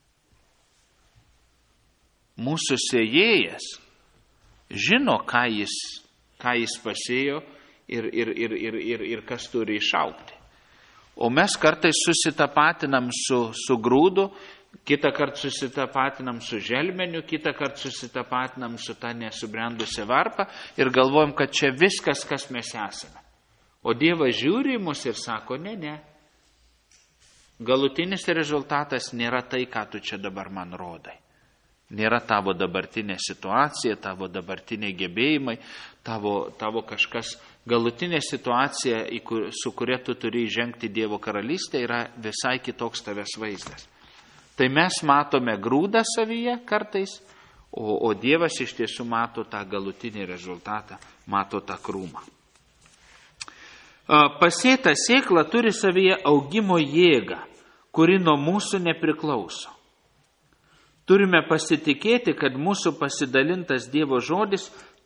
Mūsų sėjėjas žino, ką jis, ką jis pasėjo ir, ir, ir, ir, ir, ir kas turi išaugti. O mes kartais susitapatinam su, su grūdu, kitą kartą susitapatinam su želmeniu, kitą kartą susitapatinam su tą nesubrendusią varpą ir galvojam, kad čia viskas, kas mes esame. O Dievas žiūri į mus ir sako, ne, ne. Galutinis rezultatas nėra tai, ką tu čia dabar man rodai. Nėra tavo dabartinė situacija, tavo dabartiniai gebėjimai, tavo, tavo kažkas. Galutinė situacija, su kuria tu turi žengti Dievo karalystę, yra visai kitoks tavęs vaizdas. Tai mes matome grūdą savyje kartais, o, o Dievas iš tiesų mato tą galutinį rezultatą, mato tą krūmą. Pasėta sėkla turi savyje augimo jėgą, kuri nuo mūsų nepriklauso. Turime pasitikėti, kad mūsų pasidalintas Dievo žodis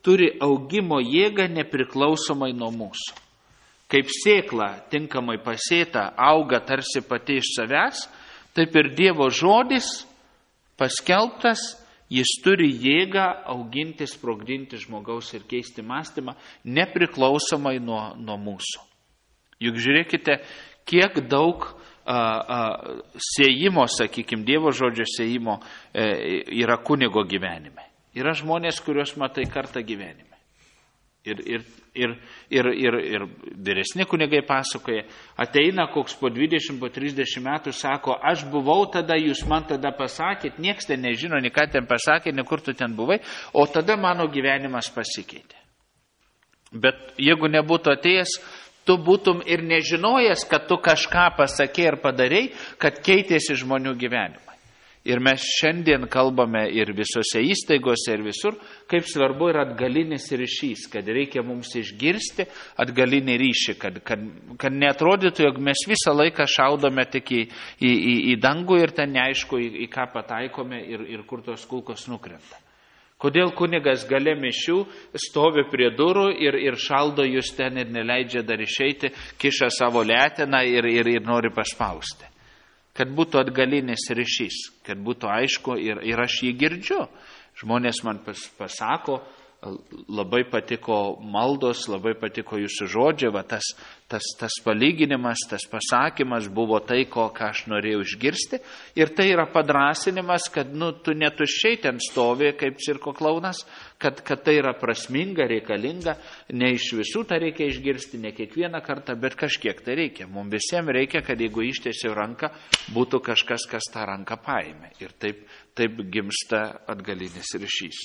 turi augimo jėgą nepriklausomai nuo mūsų. Kaip sėkla tinkamai pasėta auga tarsi pati iš savęs, taip ir Dievo žodis paskelbtas, jis turi jėgą auginti, sprogdinti žmogaus ir keisti mąstymą nepriklausomai nuo, nuo mūsų. Juk žiūrėkite, kiek daug a, a, sėjimo, sakykime, Dievo žodžio sėjimo e, yra kunigo gyvenime. Yra žmonės, kuriuos matai kartą gyvenime. Ir, ir, ir, ir, ir, ir vyresni kunigai pasakoja, ateina koks po dvidešimt, po trisdešimt metų, sako, aš buvau tada, jūs man tada pasakėt, nieks ten nežino, nei ką ten pasakė, nei kur tu ten buvai, o tada mano gyvenimas pasikeitė. Bet jeigu nebūtų atėjęs, tu būtum ir nežinojęs, kad tu kažką pasakė ir padarei, kad keitėsi žmonių gyvenimai. Ir mes šiandien kalbame ir visose įstaigose, ir visur, kaip svarbu yra atgalinis ryšys, kad reikia mums išgirsti atgalinį ryšį, kad, kad, kad neatrodytų, jog mes visą laiką šaudome tik į, į, į, į dangų ir ten neaišku, į, į ką pataikome ir, ir kur tos kulkos nukrenta. Kodėl kunigas gale mišių stovi prie durų ir, ir šaldo jūs ten ir neleidžia dar išeiti, kiša savo leteną ir, ir, ir nori paspausti. Kad būtų atgalinis ryšys, kad būtų aišku ir, ir aš jį girdžiu. Žmonės man pas, pasako, labai patiko maldos, labai patiko jūsų žodžiai, va tas, tas, tas palyginimas, tas pasakymas buvo tai, ko, ką aš norėjau išgirsti. Ir tai yra padrasinimas, kad nu, tu netuščiai ten stovi kaip cirko klaunas, kad, kad tai yra prasminga, reikalinga, ne iš visų tą reikia išgirsti, ne kiekvieną kartą, bet kažkiek tai reikia. Mums visiems reikia, kad jeigu ištiesiu ranką, būtų kažkas, kas tą ranką paėmė. Ir taip, taip gimsta atgalinis ryšys.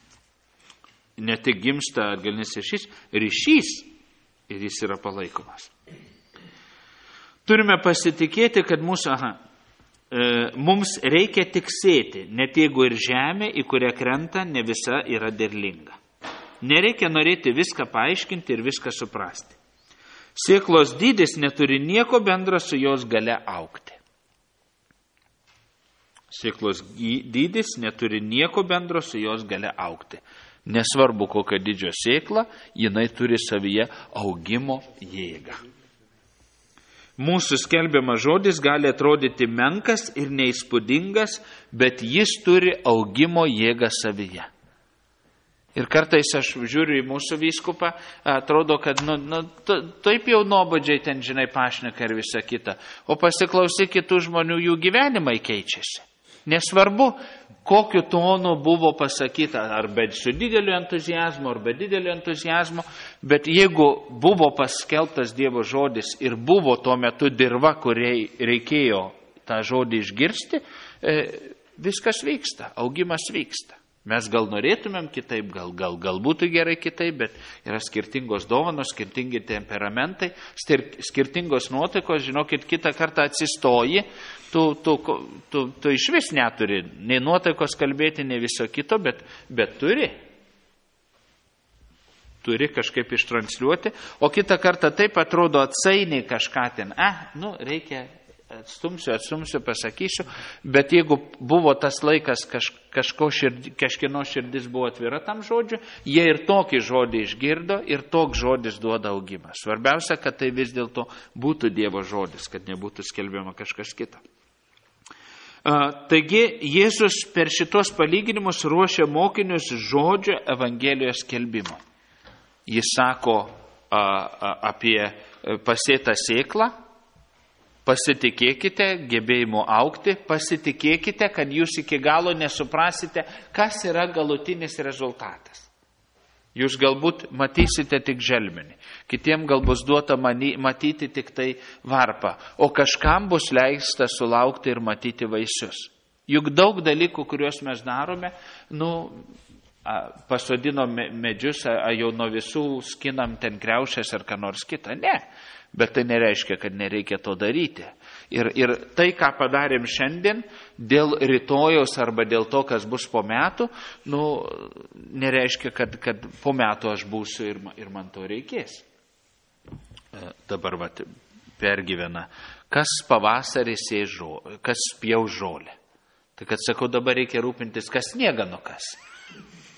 Ne tik gimsta atgalinis ryšys, ryšys ir jis yra palaikomas. Turime pasitikėti, kad mūsų, aha, e, mums reikia tik sėti, net jeigu ir žemė, į kurią krenta, ne visa yra derlinga. Nereikia norėti viską paaiškinti ir viską suprasti. Sėklos dydis neturi nieko bendro su jos gale augti. Sėklos dydis neturi nieko bendro su jos gale augti. Nesvarbu, kokia didžio sėkla, jinai turi savyje augimo jėgą. Mūsų skelbiamas žodis gali atrodyti menkas ir neįspūdingas, bet jis turi augimo jėgą savyje. Ir kartais aš žiūriu į mūsų vyskupą, atrodo, kad nu, nu, taip jau nuobodžiai ten, žinai, pašneka ir visa kita. O pasiklausyk kitų žmonių, jų gyvenimai keičiasi. Nesvarbu, kokiu tonu buvo pasakyta, ar be su dideliu entuzijazmu, ar be didelio entuzijazmo, bet jeigu buvo paskelbtas Dievo žodis ir buvo tuo metu dirva, kuriai reikėjo tą žodį išgirsti, viskas vyksta, augimas vyksta. Mes gal norėtumėm kitaip, gal, gal, gal būtų gerai kitaip, bet yra skirtingos dovanos, skirtingi temperamentai, skirtingos nuotaikos. Žinokit, kitą kartą atsistoji, tu, tu, tu, tu iš vis neturi nei nuotaikos kalbėti, nei viso kito, bet, bet turi. Turi kažkaip ištransliuoti, o kitą kartą taip atrodo atsainiai kažką ten. Ah, nu, reikia... Atstumsiu, atstumsiu, pasakysiu, bet jeigu buvo tas laikas, kaž, kažko širdi, kažkieno širdis buvo atvira tam žodžiu, jie ir tokį žodį išgirdo ir toks žodis duoda augimą. Svarbiausia, kad tai vis dėlto būtų Dievo žodis, kad nebūtų skelbiama kažkas kita. Taigi, Jėzus per šitos palyginimus ruošia mokinius žodžio Evangelijos skelbimo. Jis sako a, a, apie pasėtą sėklą. Pasitikėkite gebėjimu augti, pasitikėkite, kad jūs iki galo nesuprasite, kas yra galutinis rezultatas. Jūs galbūt matysite tik želmenį, kitiem gal bus duota many, matyti tik tai varpą, o kažkam bus leista sulaukti ir matyti vaisius. Juk daug dalykų, kuriuos mes darome, nu, pasodino medžius, jau nuo visų skinam ten kriaušės ar ką nors kitą. Ne. Bet tai nereiškia, kad nereikia to daryti. Ir, ir tai, ką padarėm šiandien, dėl rytojaus arba dėl to, kas bus po metų, nu, nereiškia, kad, kad po metų aš būsiu ir, ir man to reikės. Dabar vat, pergyvena, kas pavasarį sėja žolę, kas pjaus žolę. Tai kad sakau, dabar reikia rūpintis, kas sniegą nukas.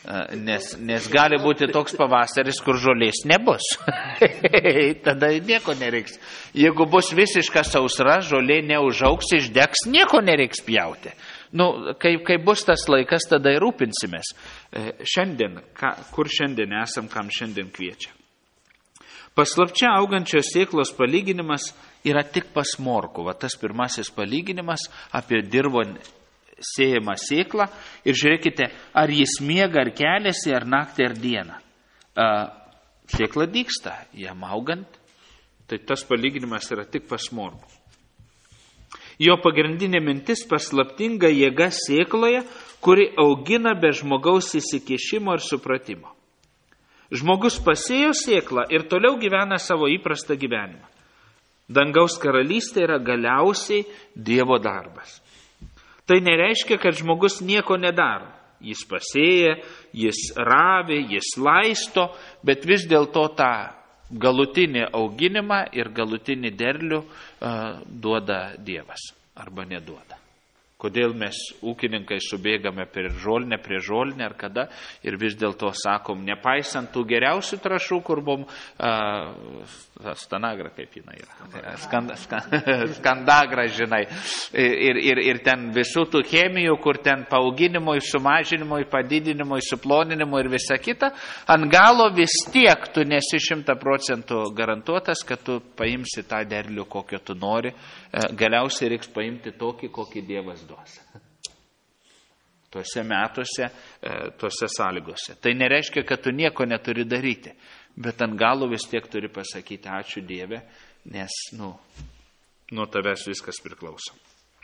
Nes, nes gali būti toks pavasaris, kur žolės nebus. Tada nieko nereiks. Jeigu bus visiška sausra, žolė neužaugs, išdegs, nieko nereiks pjauti. Nu, kai, kai bus tas laikas, tada ir rūpinsimės. Šiandien, ka, kur šiandien esam, kam šiandien kviečia. Paslapčia augančios sėklos palyginimas yra tik pas morkų. Va tas pirmasis palyginimas apie dirvon sėjamą sėklą. Ir žiūrėkite, ar jis miega, ar keliasi, ar naktį, ar dieną. Sėkla dygsta, jam augant. Tai tas palyginimas yra tik pas morkų. Jo pagrindinė mintis paslaptinga jėga sėkloje, kuri augina be žmogaus įsikišimo ir supratimo. Žmogus pasėjo sėklą ir toliau gyvena savo įprastą gyvenimą. Dangaus karalystė yra galiausiai Dievo darbas. Tai nereiškia, kad žmogus nieko nedaro. Jis pasėja, jis ravi, jis laisto, bet vis dėlto tą galutinį auginimą ir galutinį derlių uh, duoda Dievas arba neduoda. Kodėl mes ūkininkai subėgame prie žolinę, prie žolinę ar kada ir vis dėlto sakom, nepaisant tų geriausių trašų, kur bum uh, stanagra, kaip jinai yra, Skand, skand, skandagra, žinai, ir, ir, ir ten visų tų chemijų, kur ten paauginimui, sumažinimui, padidinimui, suploninimui ir visa kita, ant galo vis tiek tu nesi šimta procentų garantuotas, kad tu paimsi tą derlių, kokio tu nori, galiausiai reiks paimti tokį, kokį Dievas duos. Tuose metuose, tuose sąlygose. Tai nereiškia, kad tu nieko neturi daryti, bet ant galo vis tiek turi pasakyti ačiū Dieve, nes, nu, nuo tavęs viskas priklauso.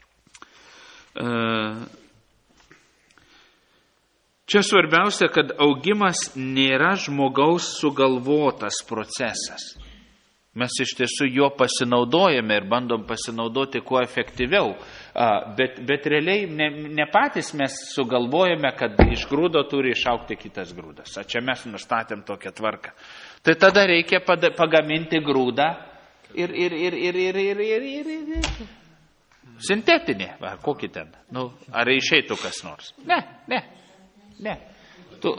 Čia svarbiausia, kad augimas nėra žmogaus sugalvotas procesas. Mes iš tiesų jo pasinaudojame ir bandom pasinaudoti kuo efektyviau, bet, bet realiai ne, ne patys mes sugalvojame, kad iš grūdo turi išaukti kitas grūdas. A čia mes nustatėm tokią tvarką. Tai tada reikia pada, pagaminti grūdą ir, ir, ir, ir, ir, ir, ir, ir, ir, ir. Sintetinį, ar kokį ten, nu, ar išeitų kas nors. Ne, ne, ne. Tu...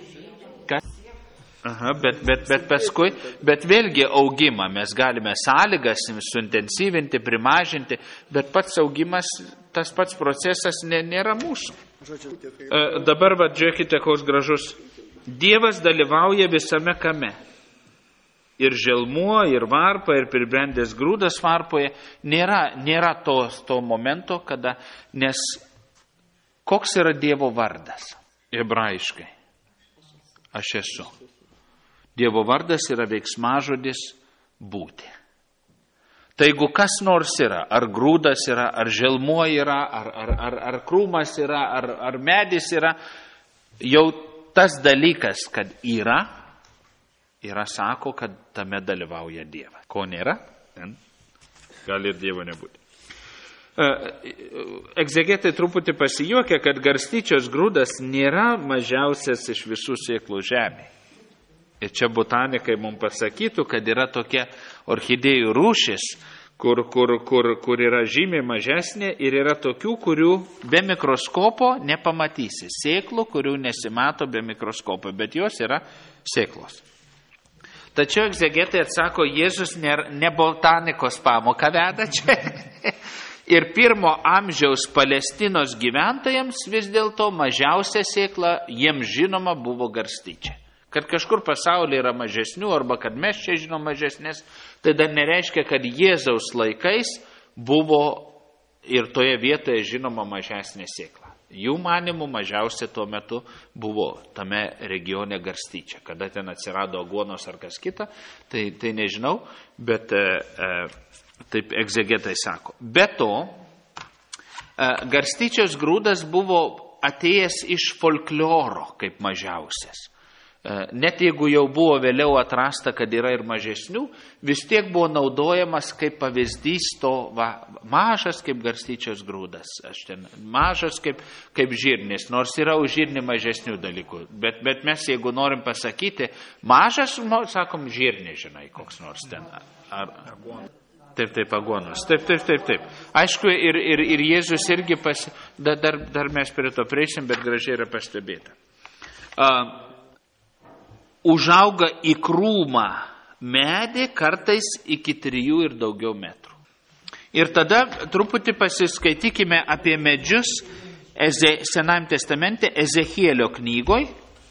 Aha, bet, bet, bet paskui, bet vėlgi augimą mes galime sąlygas suintensyvinti, primažinti, bet pats augimas, tas pats procesas nė, nėra mūsų. E, dabar, va, žiūrėkite, koks gražus. Dievas dalyvauja visame kame. Ir želmuo, ir varpa, ir pribrendęs grūdas varpoje. Nėra, nėra to, to momento, kada, nes koks yra Dievo vardas hebrajiškai? Aš esu. Dievo vardas yra veiksmažodis būti. Tai jeigu kas nors yra, ar grūdas yra, ar želmuo yra, ar, ar, ar, ar krūmas yra, ar, ar medis yra, jau tas dalykas, kad yra, yra sako, kad tame dalyvauja Dievas. Ko nėra, ten gali ir Dievo nebūti. Egzegetai truputį pasijuokia, kad garstyčios grūdas nėra mažiausias iš visų sėklų žemėje. Ir čia botanikai mums pasakytų, kad yra tokia orchidėjų rūšis, kur, kur, kur, kur yra žymiai mažesnė ir yra tokių, kurių be mikroskopo nepamatysi. Sėklų, kurių nesimato be mikroskopo, bet jos yra sėklos. Tačiau egzegetai atsako, Jėzus ne, ne botanikos pamoką veda čia. Ir pirmo amžiaus Palestinos gyventojams vis dėlto mažiausia sėkla jiems žinoma buvo garstyčia. Kad kažkur pasaulyje yra mažesnių, arba kad mes čia žinom mažesnės, tai dar nereiškia, kad Jėzaus laikais buvo ir toje vietoje žinoma mažesnė sėkla. Jų manimų mažiausia tuo metu buvo tame regione garstyčia. Kada ten atsirado aguonos ar kas kita, tai, tai nežinau, bet e, taip egzegetai sako. Be to, e, garstyčios grūdas buvo atėjęs iš folkloro kaip mažiausias. Net jeigu jau buvo vėliau atrasta, kad yra ir mažesnių, vis tiek buvo naudojamas kaip pavyzdys to, va, mažas kaip garstyčios grūdas, aš ten, mažas kaip, kaip žirnis, nors yra už žirnį mažesnių dalykų, bet, bet mes jeigu norim pasakyti, mažas, sakom, žirnį, žinai, koks nors ten, ar... Taip, taip, aguonos. Taip, taip, taip, taip. Aišku, ir, ir, ir Jėzus irgi, pas, dar, dar mes prie to prieisim, bet gražiai yra pastebėta. uh, užauga į krūmą medį kartais iki trijų ir daugiau metrų. Ir tada truputį pasiskaitykime apie medžius Eze, Senajame testamente Ezechielio knygoj,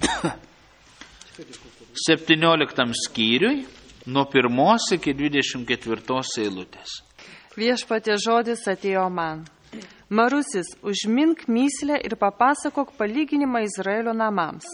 septynioliktam skyriui, nuo pirmos iki dvidešimt ketvirtos eilutės. Viešpatie žodis atėjo man. Marusis, užmink myslę ir papasakok palyginimą Izraelio namams.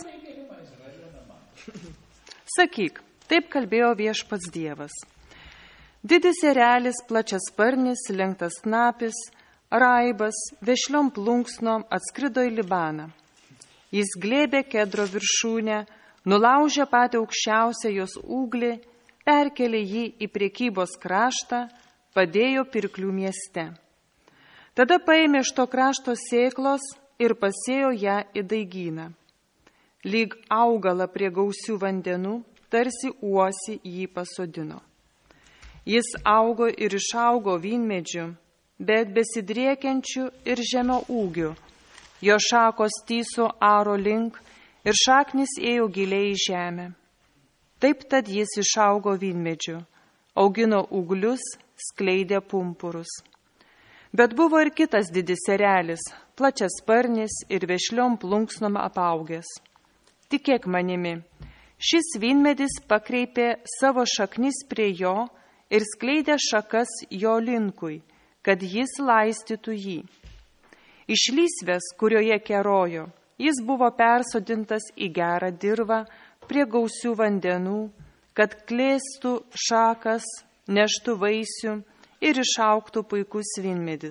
Sakyk, taip kalbėjo viešpats Dievas. Didis erelis, plačiasparnis, lenktas snapis, raibas, vešliom plunksnom atskrido į Libaną. Jis glėbė kedro viršūnę, nulaužė patį aukščiausią jos ūglį, perkelė jį į priekybos kraštą, padėjo pirklių mieste. Tada paėmė iš to krašto sėklos ir pasėjo ją į daigyną. Lyg augalą prie gausių vandenų, tarsi uosį jį pasodino. Jis augo ir išaugo vynmedžių, bet besidriekiančių ir žemio ūgių. Jo šakos tyso aro link ir šaknis ėjo giliai į žemę. Taip tad jis išaugo vynmedžių, augino ūglius, skleidė pumpurus. Bet buvo ir kitas didis erelis, plačiasparnis ir vešliom plunksnom apaugęs. Tikėk manimi, šis vynmedis pakreipė savo šaknis prie jo ir skleidė šakas jo linkui, kad jis laistytų jį. Iš lysvės, kurioje kerojo, jis buvo persodintas į gerą dirvą prie gausių vandenų, kad klėstų šakas, neštų vaisių ir išaugtų puikus vynmedis.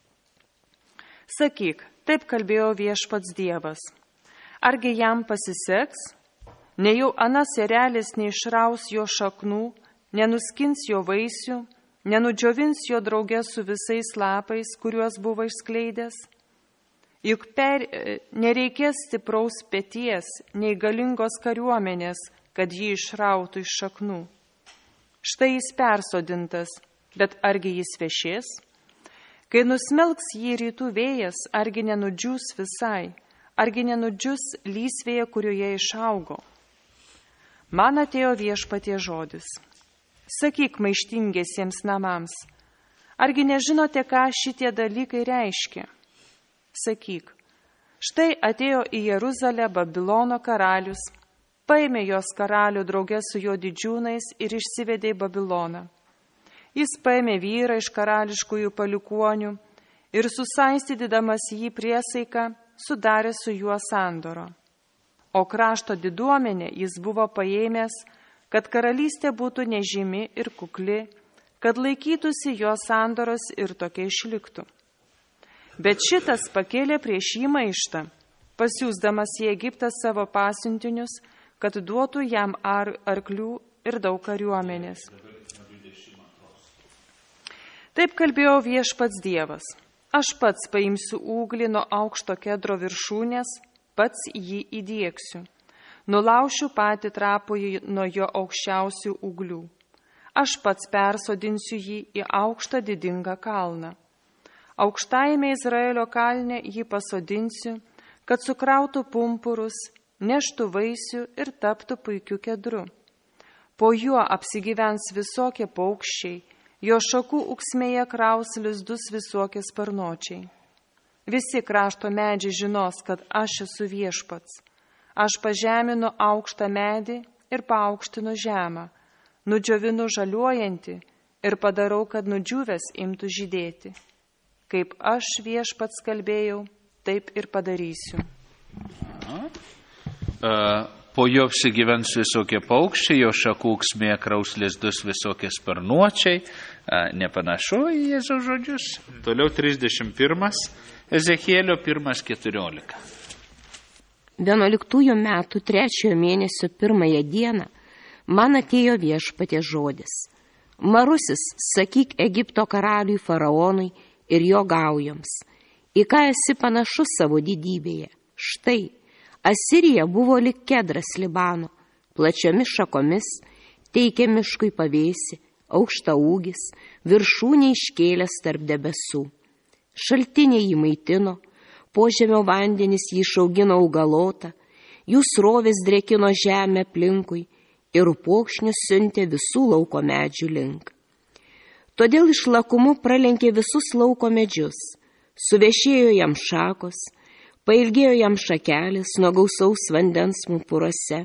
Sakyk, taip kalbėjo viešpats Dievas. Argi jam pasiseks? Nejau anas erelis neišraus jo šaknų, nenuskins jo vaisių, nenudžiovins jo drauge su visais lapais, kuriuos buvo išskleidęs? Juk per, nereikės stipraus peties, nei galingos kariuomenės, kad jį išrautų iš šaknų. Štai jis persodintas, bet argi jis vešės? Kai nusmelks jį rytų vėjas, argi nenudžius visai, argi nenudžius lysvėje, kurioje išaugo? Man atėjo viešpatie žodis. Sakyk maištingiesiems namams, argi nežinote, ką šitie dalykai reiškia? Sakyk, štai atėjo į Jeruzalę Babilono karalius, paėmė jos karalių draugę su jo didžiūnais ir išsivedė į Babiloną. Jis paėmė vyrą iš karališkųjų palikuonių ir susaistydamas jį priesaiką, sudarė su juo sandoro. O krašto diduomenė jis buvo paėmęs, kad karalystė būtų nežymi ir kukli, kad laikytųsi jo sandoros ir tokia išliktų. Bet šitas pakėlė prieš jį maištą, pasiųsdamas į Egiptą savo pasiuntinius, kad duotų jam ar, arklių ir daug kariuomenės. Taip kalbėjo viešpats Dievas. Aš pats paimsiu ūglį nuo aukšto kedro viršūnės, pats jį įdieksiu. Nulaušiu patį trapųjį nuo jo aukščiausių ūglių. Aš pats persodinsiu jį į aukštą didingą kalną. Aukštajame Izraelio kalne jį pasodinsiu, kad sukrautų pumpurus, neštų vaisių ir taptų puikiu kedru. Po juo apsigyvens visokie paukščiai, jo šakų ūksmėje kraus lizdus visokie sparnuočiai. Visi krašto medžiai žinos, kad aš esu viešpats. Aš pažeminu aukštą medį ir paaukštinu žemą, nudžiovinu žaliuojantį ir padarau, kad nudžiūvęs imtų žydėti. Kaip aš viešpats kalbėjau, taip ir padarysiu. Uh, po jo apsigyvens visokie paukščiai, jo šakų ūksmėje kraus lizdus visokie sparnuočiai. Uh, nepanašu į Jėzaus žodžius. Toliau trisdešimt pirmas, Ezechielio pirmas keturiolika. Vienuoliktųjų metų trečiojo mėnesio pirmąją dieną man atėjo viešpaties žodis. Marusis, sakyk Egipto karaliui faraonui ir jo gaujoms, į ką esi panašus savo didybėje. Štai, Asirija buvo lyg kedras Libano, plačiomis šakomis, teikė miškui pavėsi, aukšta ūgis, viršūnė iškėlęs tarp debesų. Šaltiniai jį maitino, požemio vandenis jį išaugino augalotą, jų srovės drėkino žemę aplinkui ir upokšnius siuntė visų lauko medžių link. Todėl iš lakumu pralenkė visus lauko medžius, suvešėjo jam šakos, pailgėjo jam šakelis nuo gausaus vandens pumpurose.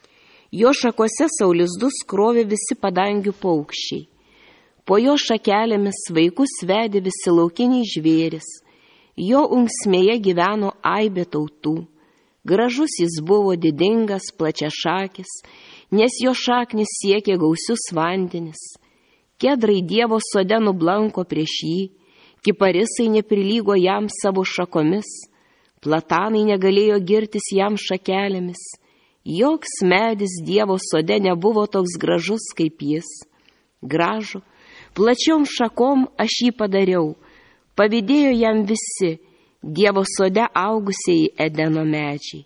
Jo šakose saulizdus krovė visi padangių paukščiai. Po jo šakelėmis vaikus vedė visi laukiniai žvėris. Jo unksmėje gyveno aibė tautų. Gražus jis buvo didingas, plačiašakis, nes jo šaknis siekė gausius vandenis. Kedrai Dievo sode nublanko prieš jį, kiparisai neprilygo jam savo šakomis, platanai negalėjo girtis jam šakelėmis. Joks medis Dievo sode nebuvo toks gražus kaip jis. Gražų, plačiom šakom aš jį padariau, pavydėjo jam visi Dievo sode augusieji Edeno medžiai.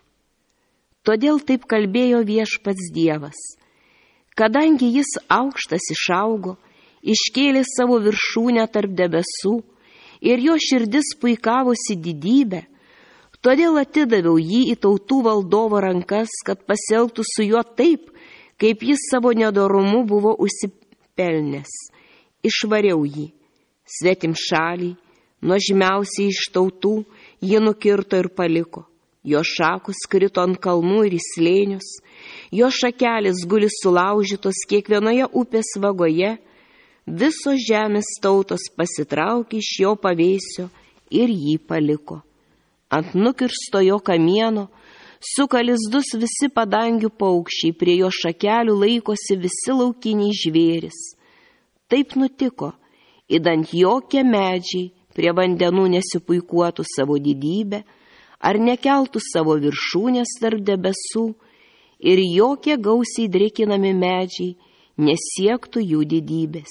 Todėl taip kalbėjo viešpats Dievas. Kadangi jis aukštas išaugo, iškėlė savo viršūnę tarp debesų ir jo širdis puikavosi didybę, todėl atidaviau jį į tautų valdovo rankas, kad pasielgtų su juo taip, kaip jis savo nedorumu buvo užsipelnęs. Išvariau jį, svetim šaliai, nuožmiausiai iš tautų, jį nukirto ir paliko. Jo šakos krito ant kalnų ir į slėnius, jo šakelis guli sulaužytos kiekvienoje upės vagoje, visos žemės tautos pasitraukė iš jo pavėsio ir jį paliko. Ant nukirsto jo kamieno suka lizdus visi padangių paukščiai, prie jo šakelių laikosi visi laukiniai žvėris. Taip nutiko, idant jokie medžiai prie vandenų nesipuikuotų savo didybę, ar nekeltų savo viršūnės tarp debesų, ir jokie gausiai drėkinami medžiai nesiektų jų didybės.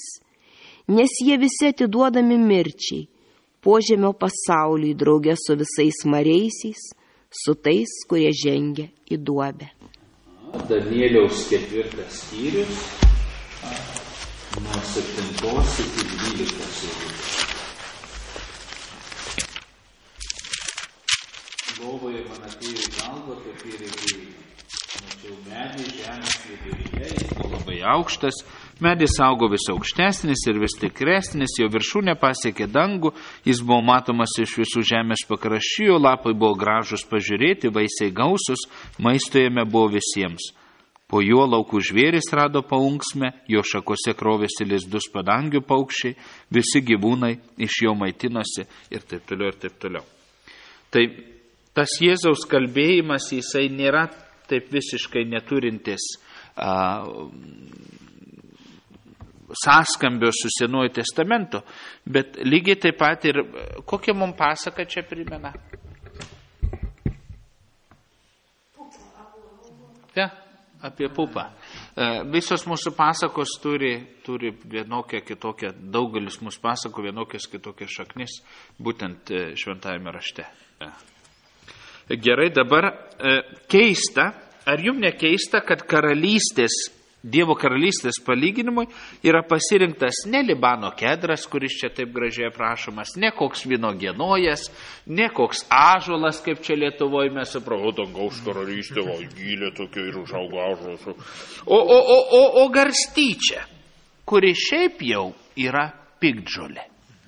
Nes jie visi atiduodami mirčiai, požemio pasauliui draugė su visais mareisiais, su tais, kurie žengia į duobę. Danieliaus ketvirtas skyrius, nuo septintos iki dvyliktos eilutės. Lovoje man atėjo į galvą tokie regėjimai. Mačiau medį žemės viduryje, jis buvo labai aukštas, medis augo vis aukštesnis ir vis tikresnis, jo viršūnė pasiekė dangų, jis buvo matomas iš visų žemės pakraščių, jo lapai buvo gražus pažiūrėti, vaisiai gausus, maisto jame buvo visiems. Po juo laukų žvėris rado paunksmę, jo šakose krovėsi lizdus padangių paukščiai, visi gyvūnai iš jo maitinosi ir taip toliau ir taip toliau. Tai tas Jėzaus kalbėjimas, jisai nėra taip visiškai neturintis a, sąskambio su Senuoju testamento, bet lygiai taip pat ir kokią mums pasaką čia primena? Ja, apie pupą. Visos mūsų pasakos turi, turi vienokią kitokią, daugelis mūsų pasakų vienokias kitokias šaknis, būtent šventajame rašte. Gerai, dabar keista, ar jums nekeista, kad karalystės, Dievo karalystės palyginimui yra pasirinktas ne Libano kedras, kuris čia taip gražiai aprašomas, ne koks vynuogėnojas, ne koks ąžuolas, kaip čia Lietuvoje mes supravo, dangaus karalystė, o gylė tokia ir užaugo ąžuolas, o, o, o, o, o garstyčia, kuri šiaip jau yra piktžolė.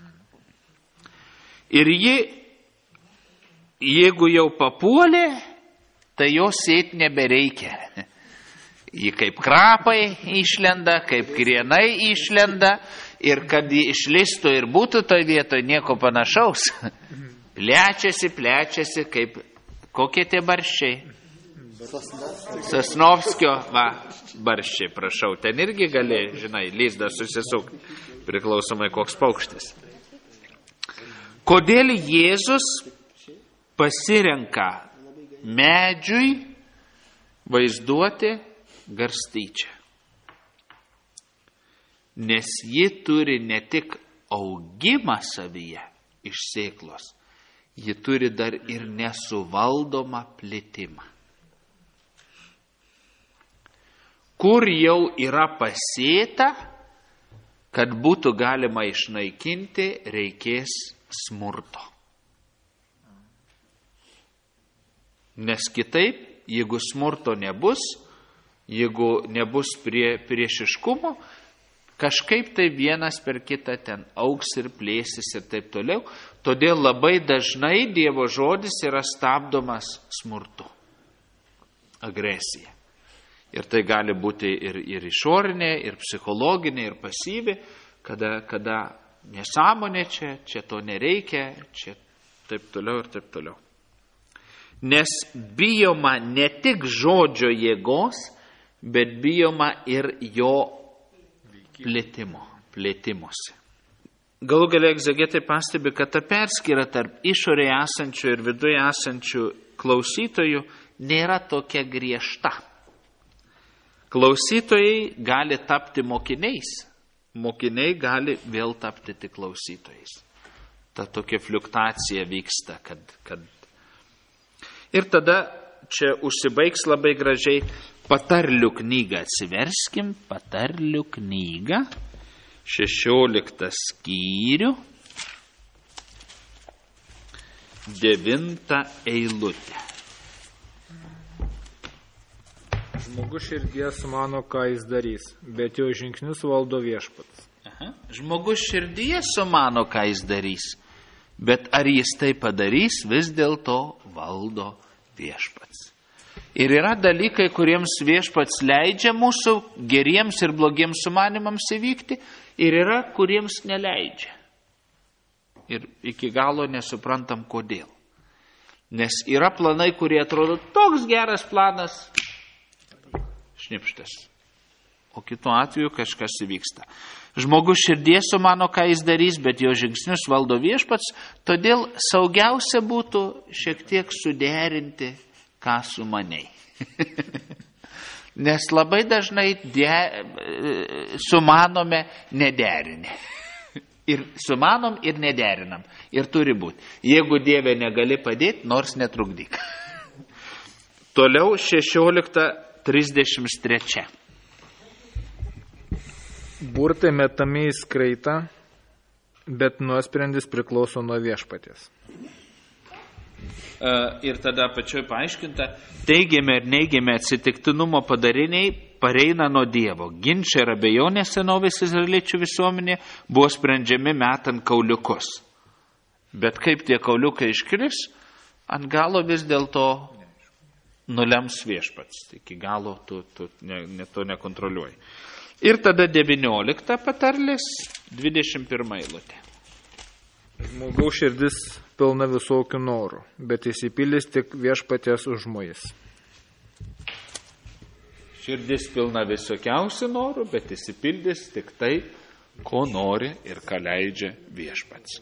Ir ji, jeigu jau papuolė, tai jos sėt nebereikia. Ji kaip krapai išlenda, kaip krienai išlenda, ir kad ji išlistų ir būtų toj vietoj nieko panašaus. Plečiasi, plečiasi, kaip kokie tie barščiai. Sosnovskio, va, barščiai, prašau, ten irgi gali, žinai, lizdą susisukti, priklausomai koks paukštis. Kodėl Jėzus pasirenka medžiui vaizduoti garstyčią? Nes ji turi ne tik augimą savyje iš sėklos, ji turi dar ir nesuvaldomą plitimą. Kur jau yra pasėta, kad būtų galima išnaikinti, reikės smurto. Nes kitaip Jeigu smurto nebus, jeigu nebus prie, priešiškumo, kažkaip tai vienas per kitą ten augs ir plėsis ir taip toliau. Todėl labai dažnai Dievo žodis yra stabdomas smurtu, agresija. Ir tai gali būti ir, ir išorinė, ir psichologinė, ir pasyvi, kada, kada nesąmonė čia, čia to nereikia, čia taip toliau ir taip toliau. Nes bijoma ne tik žodžio jėgos, bet bijoma ir jo plėtimo, plėtimosi. Galų galia egzegetai pastebi, kad ta perskyra tarp išorėje esančių ir viduje esančių klausytojų nėra tokia griežta. Klausytojai gali tapti mokiniais, mokiniai gali vėl tapti tik klausytojais. Ta tokia fliuktacija vyksta, kad, kad... Ir tada čia užsibaigs labai gražiai patarlių knygą. Atsiverskim patarlių knygą, šešioliktą skyrių, devintą eilutę. Žmogus širdyje sumano, ką jis darys, bet jo žingsnius valdo viešpats. Aha. Žmogus širdyje sumano, ką jis darys, bet ar jis tai padarys, vis dėlto valdo viešpats. Ir yra dalykai, kuriems viešpats leidžia mūsų geriems ir blogiems sumanimams įvykti, ir yra, kuriems neleidžia. Ir iki galo nesuprantam, kodėl. Nes yra planai, kurie atrodo toks geras planas, šnipštas. O kitu atveju kažkas įvyksta. Žmogus širdies sumano, ką jis darys, bet jo žingsnius valdo viešpats, todėl saugiausia būtų šiek tiek suderinti, ką sumaniai. Nes labai dažnai de, sumanome nederinę. Ir sumanom ir nederinam. Ir turi būti. Jeigu Dieve negali padėti, nors netrukdyk. Toliau šešiolikta trisdešimt trečia. Burtai metami į skraitą, bet nuosprendis priklauso nuo viešpaties. Ir tada pačioj paaiškinta, teigiami ir neigiami atsitiktinumo padariniai pareina nuo Dievo. Ginčiai ir abejonės senovės izraeliečių visuomenė buvo sprendžiami metant kauliukus. Bet kaip tie kauliukai iškris, ant galo vis dėlto nulems viešpats. Iki galo tu, tu ne, ne, to nekontroliuoji. Ir tada devyniolikta patarlės, dvidešimt pirma eilutė. Žmogaus širdis pilna visokių norų, bet įsipildys tik viešpaties užmojis. Širdis pilna visokiausių norų, bet įsipildys tik tai, ko nori ir ką leidžia viešpats.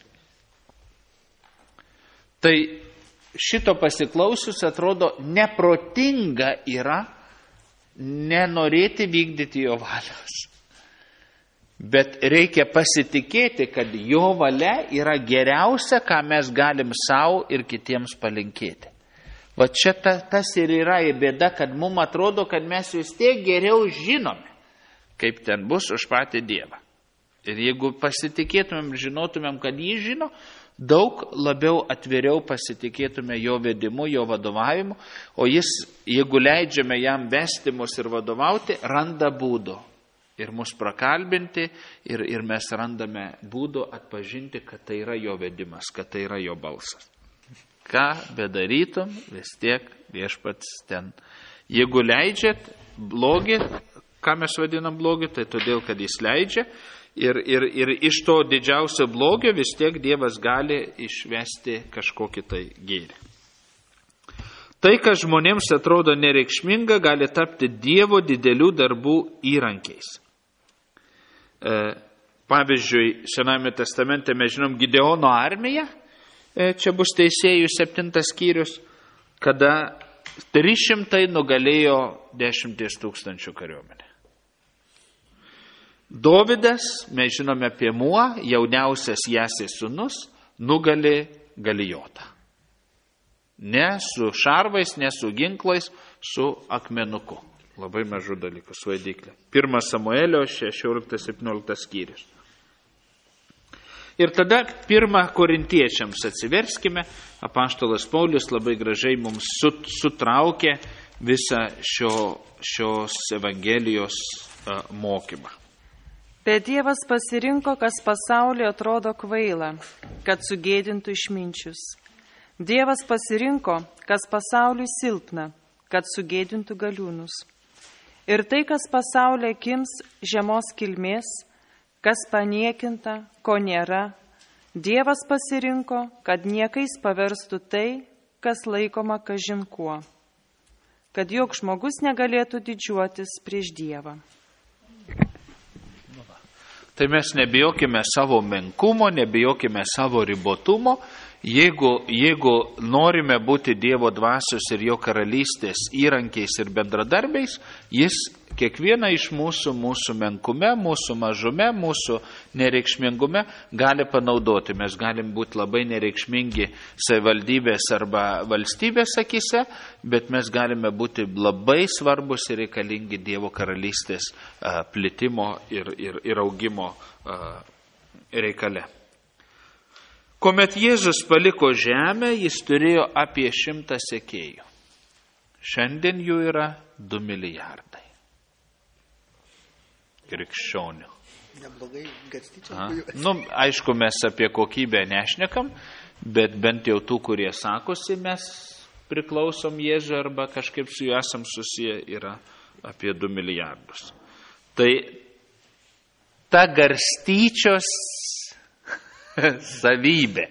Tai šito pasiklausius atrodo neprotinga yra nenorėti vykdyti jo valios. Bet reikia pasitikėti, kad jo valia yra geriausia, ką mes galim savo ir kitiems palinkėti. Va čia ta, tas ir yra bėda, kad mums atrodo, kad mes vis tiek geriau žinome, kaip ten bus už patį Dievą. Ir jeigu pasitikėtumėm, žinotumėm, kad jį žino, daug labiau atviriau pasitikėtume jo vedimu, jo vadovavimu, o jis, jeigu leidžiame jam vesti mus ir vadovauti, randa būdų. Ir mus prakalbinti, ir, ir mes randame būdų atpažinti, kad tai yra jo vedimas, kad tai yra jo balsas. Ką bedarytum, vis tiek viešpats ten. Jeigu leidžiat blogį, ką mes vadinam blogį, tai todėl, kad jis leidžia, ir, ir, ir iš to didžiausio blogio vis tiek Dievas gali išvesti kažkokį tai gėrį. Tai, kas žmonėms atrodo nereikšminga, gali tapti Dievo didelių darbų įrankiais. E, pavyzdžiui, Senajame testamente mes žinom Gideono armiją, e, čia bus Teisėjų septintas skyrius, kada trys šimtai nugalėjo dešimties tūkstančių kariuomenę. Dovydas, mes žinome apie Muą, jauniausias Jasės sūnus, nugali Galijotą. Ne su šarvais, ne su ginklais, su akmenuku. Labai mažų dalykų, su vaidyklė. Pirmas Samuelio šešioliktas septynioliktas skyrius. Ir tada pirmą Korintiečiams atsiverskime. Apaštalas Paulius labai gražiai mums sutraukė visą šio, šios Evangelijos uh, mokymą. Bet Dievas pasirinko, kas pasaulyje atrodo kvaila, kad sugėdintų išminčius. Dievas pasirinko, kas pasauliui silpna, kad sugėdintų galiūnus. Ir tai, kas pasaulyje akims žemos kilmės, kas paniekinta, ko nėra, Dievas pasirinko, kad niekais paverstų tai, kas laikoma kažin kuo, kad joks žmogus negalėtų didžiuotis prieš Dievą. Tai mes nebijokime savo menkumo, nebijokime savo ribotumo. Jeigu, jeigu norime būti Dievo dvasios ir jo karalystės įrankiais ir bendradarbiais, jis kiekvieną iš mūsų, mūsų menkume, mūsų mažume, mūsų nereikšmingume gali panaudoti. Mes galim būti labai nereikšmingi savivaldybės arba valstybės akise, bet mes galime būti labai svarbus ir reikalingi Dievo karalystės uh, plitimo ir, ir, ir augimo uh, reikale. Kuomet Jėzus paliko žemę, jis turėjo apie šimtą sekėjų. Šiandien jų yra du milijardai. Krikščionių. Neblogai garstyčiau. Nu, aišku, mes apie kokybę nešnekam, bet bent jau tų, kurie sakosi, mes priklausom Jėzui arba kažkaip su juo esam susiję, yra apie du milijardus. Tai ta garstyčios savybė.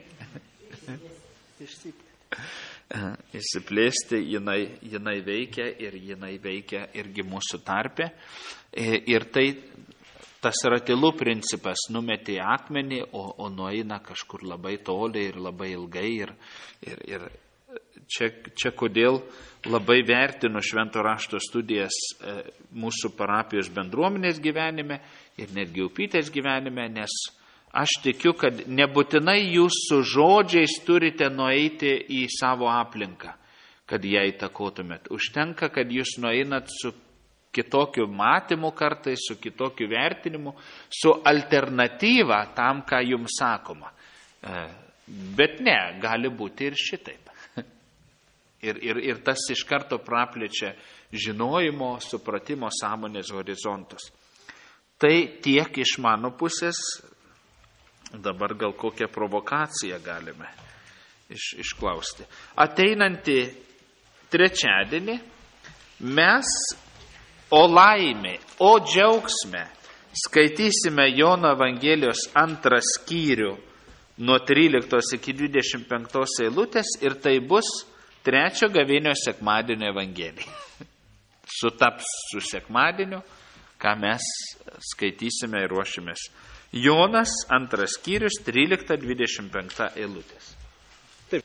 Įsiplėsti, jinai, jinai veikia ir jinai veikia irgi mūsų tarpe. Ir tai tas ratilų principas, numetė akmenį, o, o nueina kažkur labai toli ir labai ilgai. Ir, ir, ir čia, čia kodėl labai vertinu švento rašto studijas mūsų parapijos bendruomenės gyvenime ir netgi upytės gyvenime, nes aš tikiu, kad nebūtinai jūs su žodžiais turite nueiti į savo aplinką, kad ją įtakotumėt. Užtenka, kad jūs nueinat su kitokiu matymu kartais, su kitokiu vertinimu, su alternatyva tam, ką jums sakoma. Bet ne, gali būti ir šitaip. Ir, ir, ir tas iš karto praplečia žinojimo, supratimo, sąmonės horizontus. Tai tiek iš mano pusės. Dabar gal kokią provokaciją galime iš, išklausti. Ateinantį trečiadienį mes, o laimė, o džiaugsme, skaitysime Jono Evangelijos antrą skyrių nuo tryliktos iki dvidešimt penktos eilutės ir tai bus trečio gavėnio sekmadienio Evangelija. Sutaps su sekmadieniu, ką mes skaitysime ir ruošimės. Jonas, antras skyrius, trylikta dvidešimt penkta eilutės. Taip.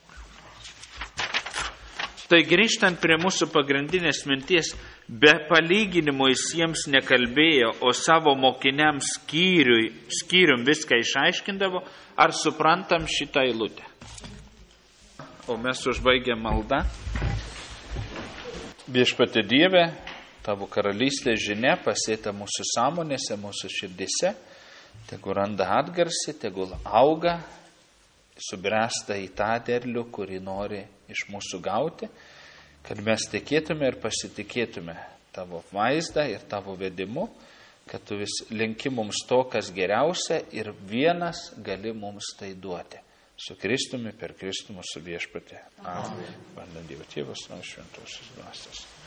Tai grįžtant prie mūsų pagrindinės minties, be palyginimo jis jiems nekalbėjo, o savo mokiniams skyriui, skyrium viską išaiškindavo, ar suprantam šitą eilutę. O mes užbaigėm maldą. Viešpatie Dieve, tavo karalystės žinia pasėta mūsų sąmonėse, mūsų širdise. Tegul randa atgarsį, tegul auga, subręsta į tą derlių, kurį nori iš mūsų gauti, kad mes tikėtume ir pasitikėtume tavo vaizdą ir tavo vedimu, kad tu vis linki mums to, kas geriausia ir vienas gali mums tai duoti. Su Kristumi, per Kristų mūsų viešpatį. Amen. Vardant Dievo Tėvas, Sūnaus, Šventosios Dvasios.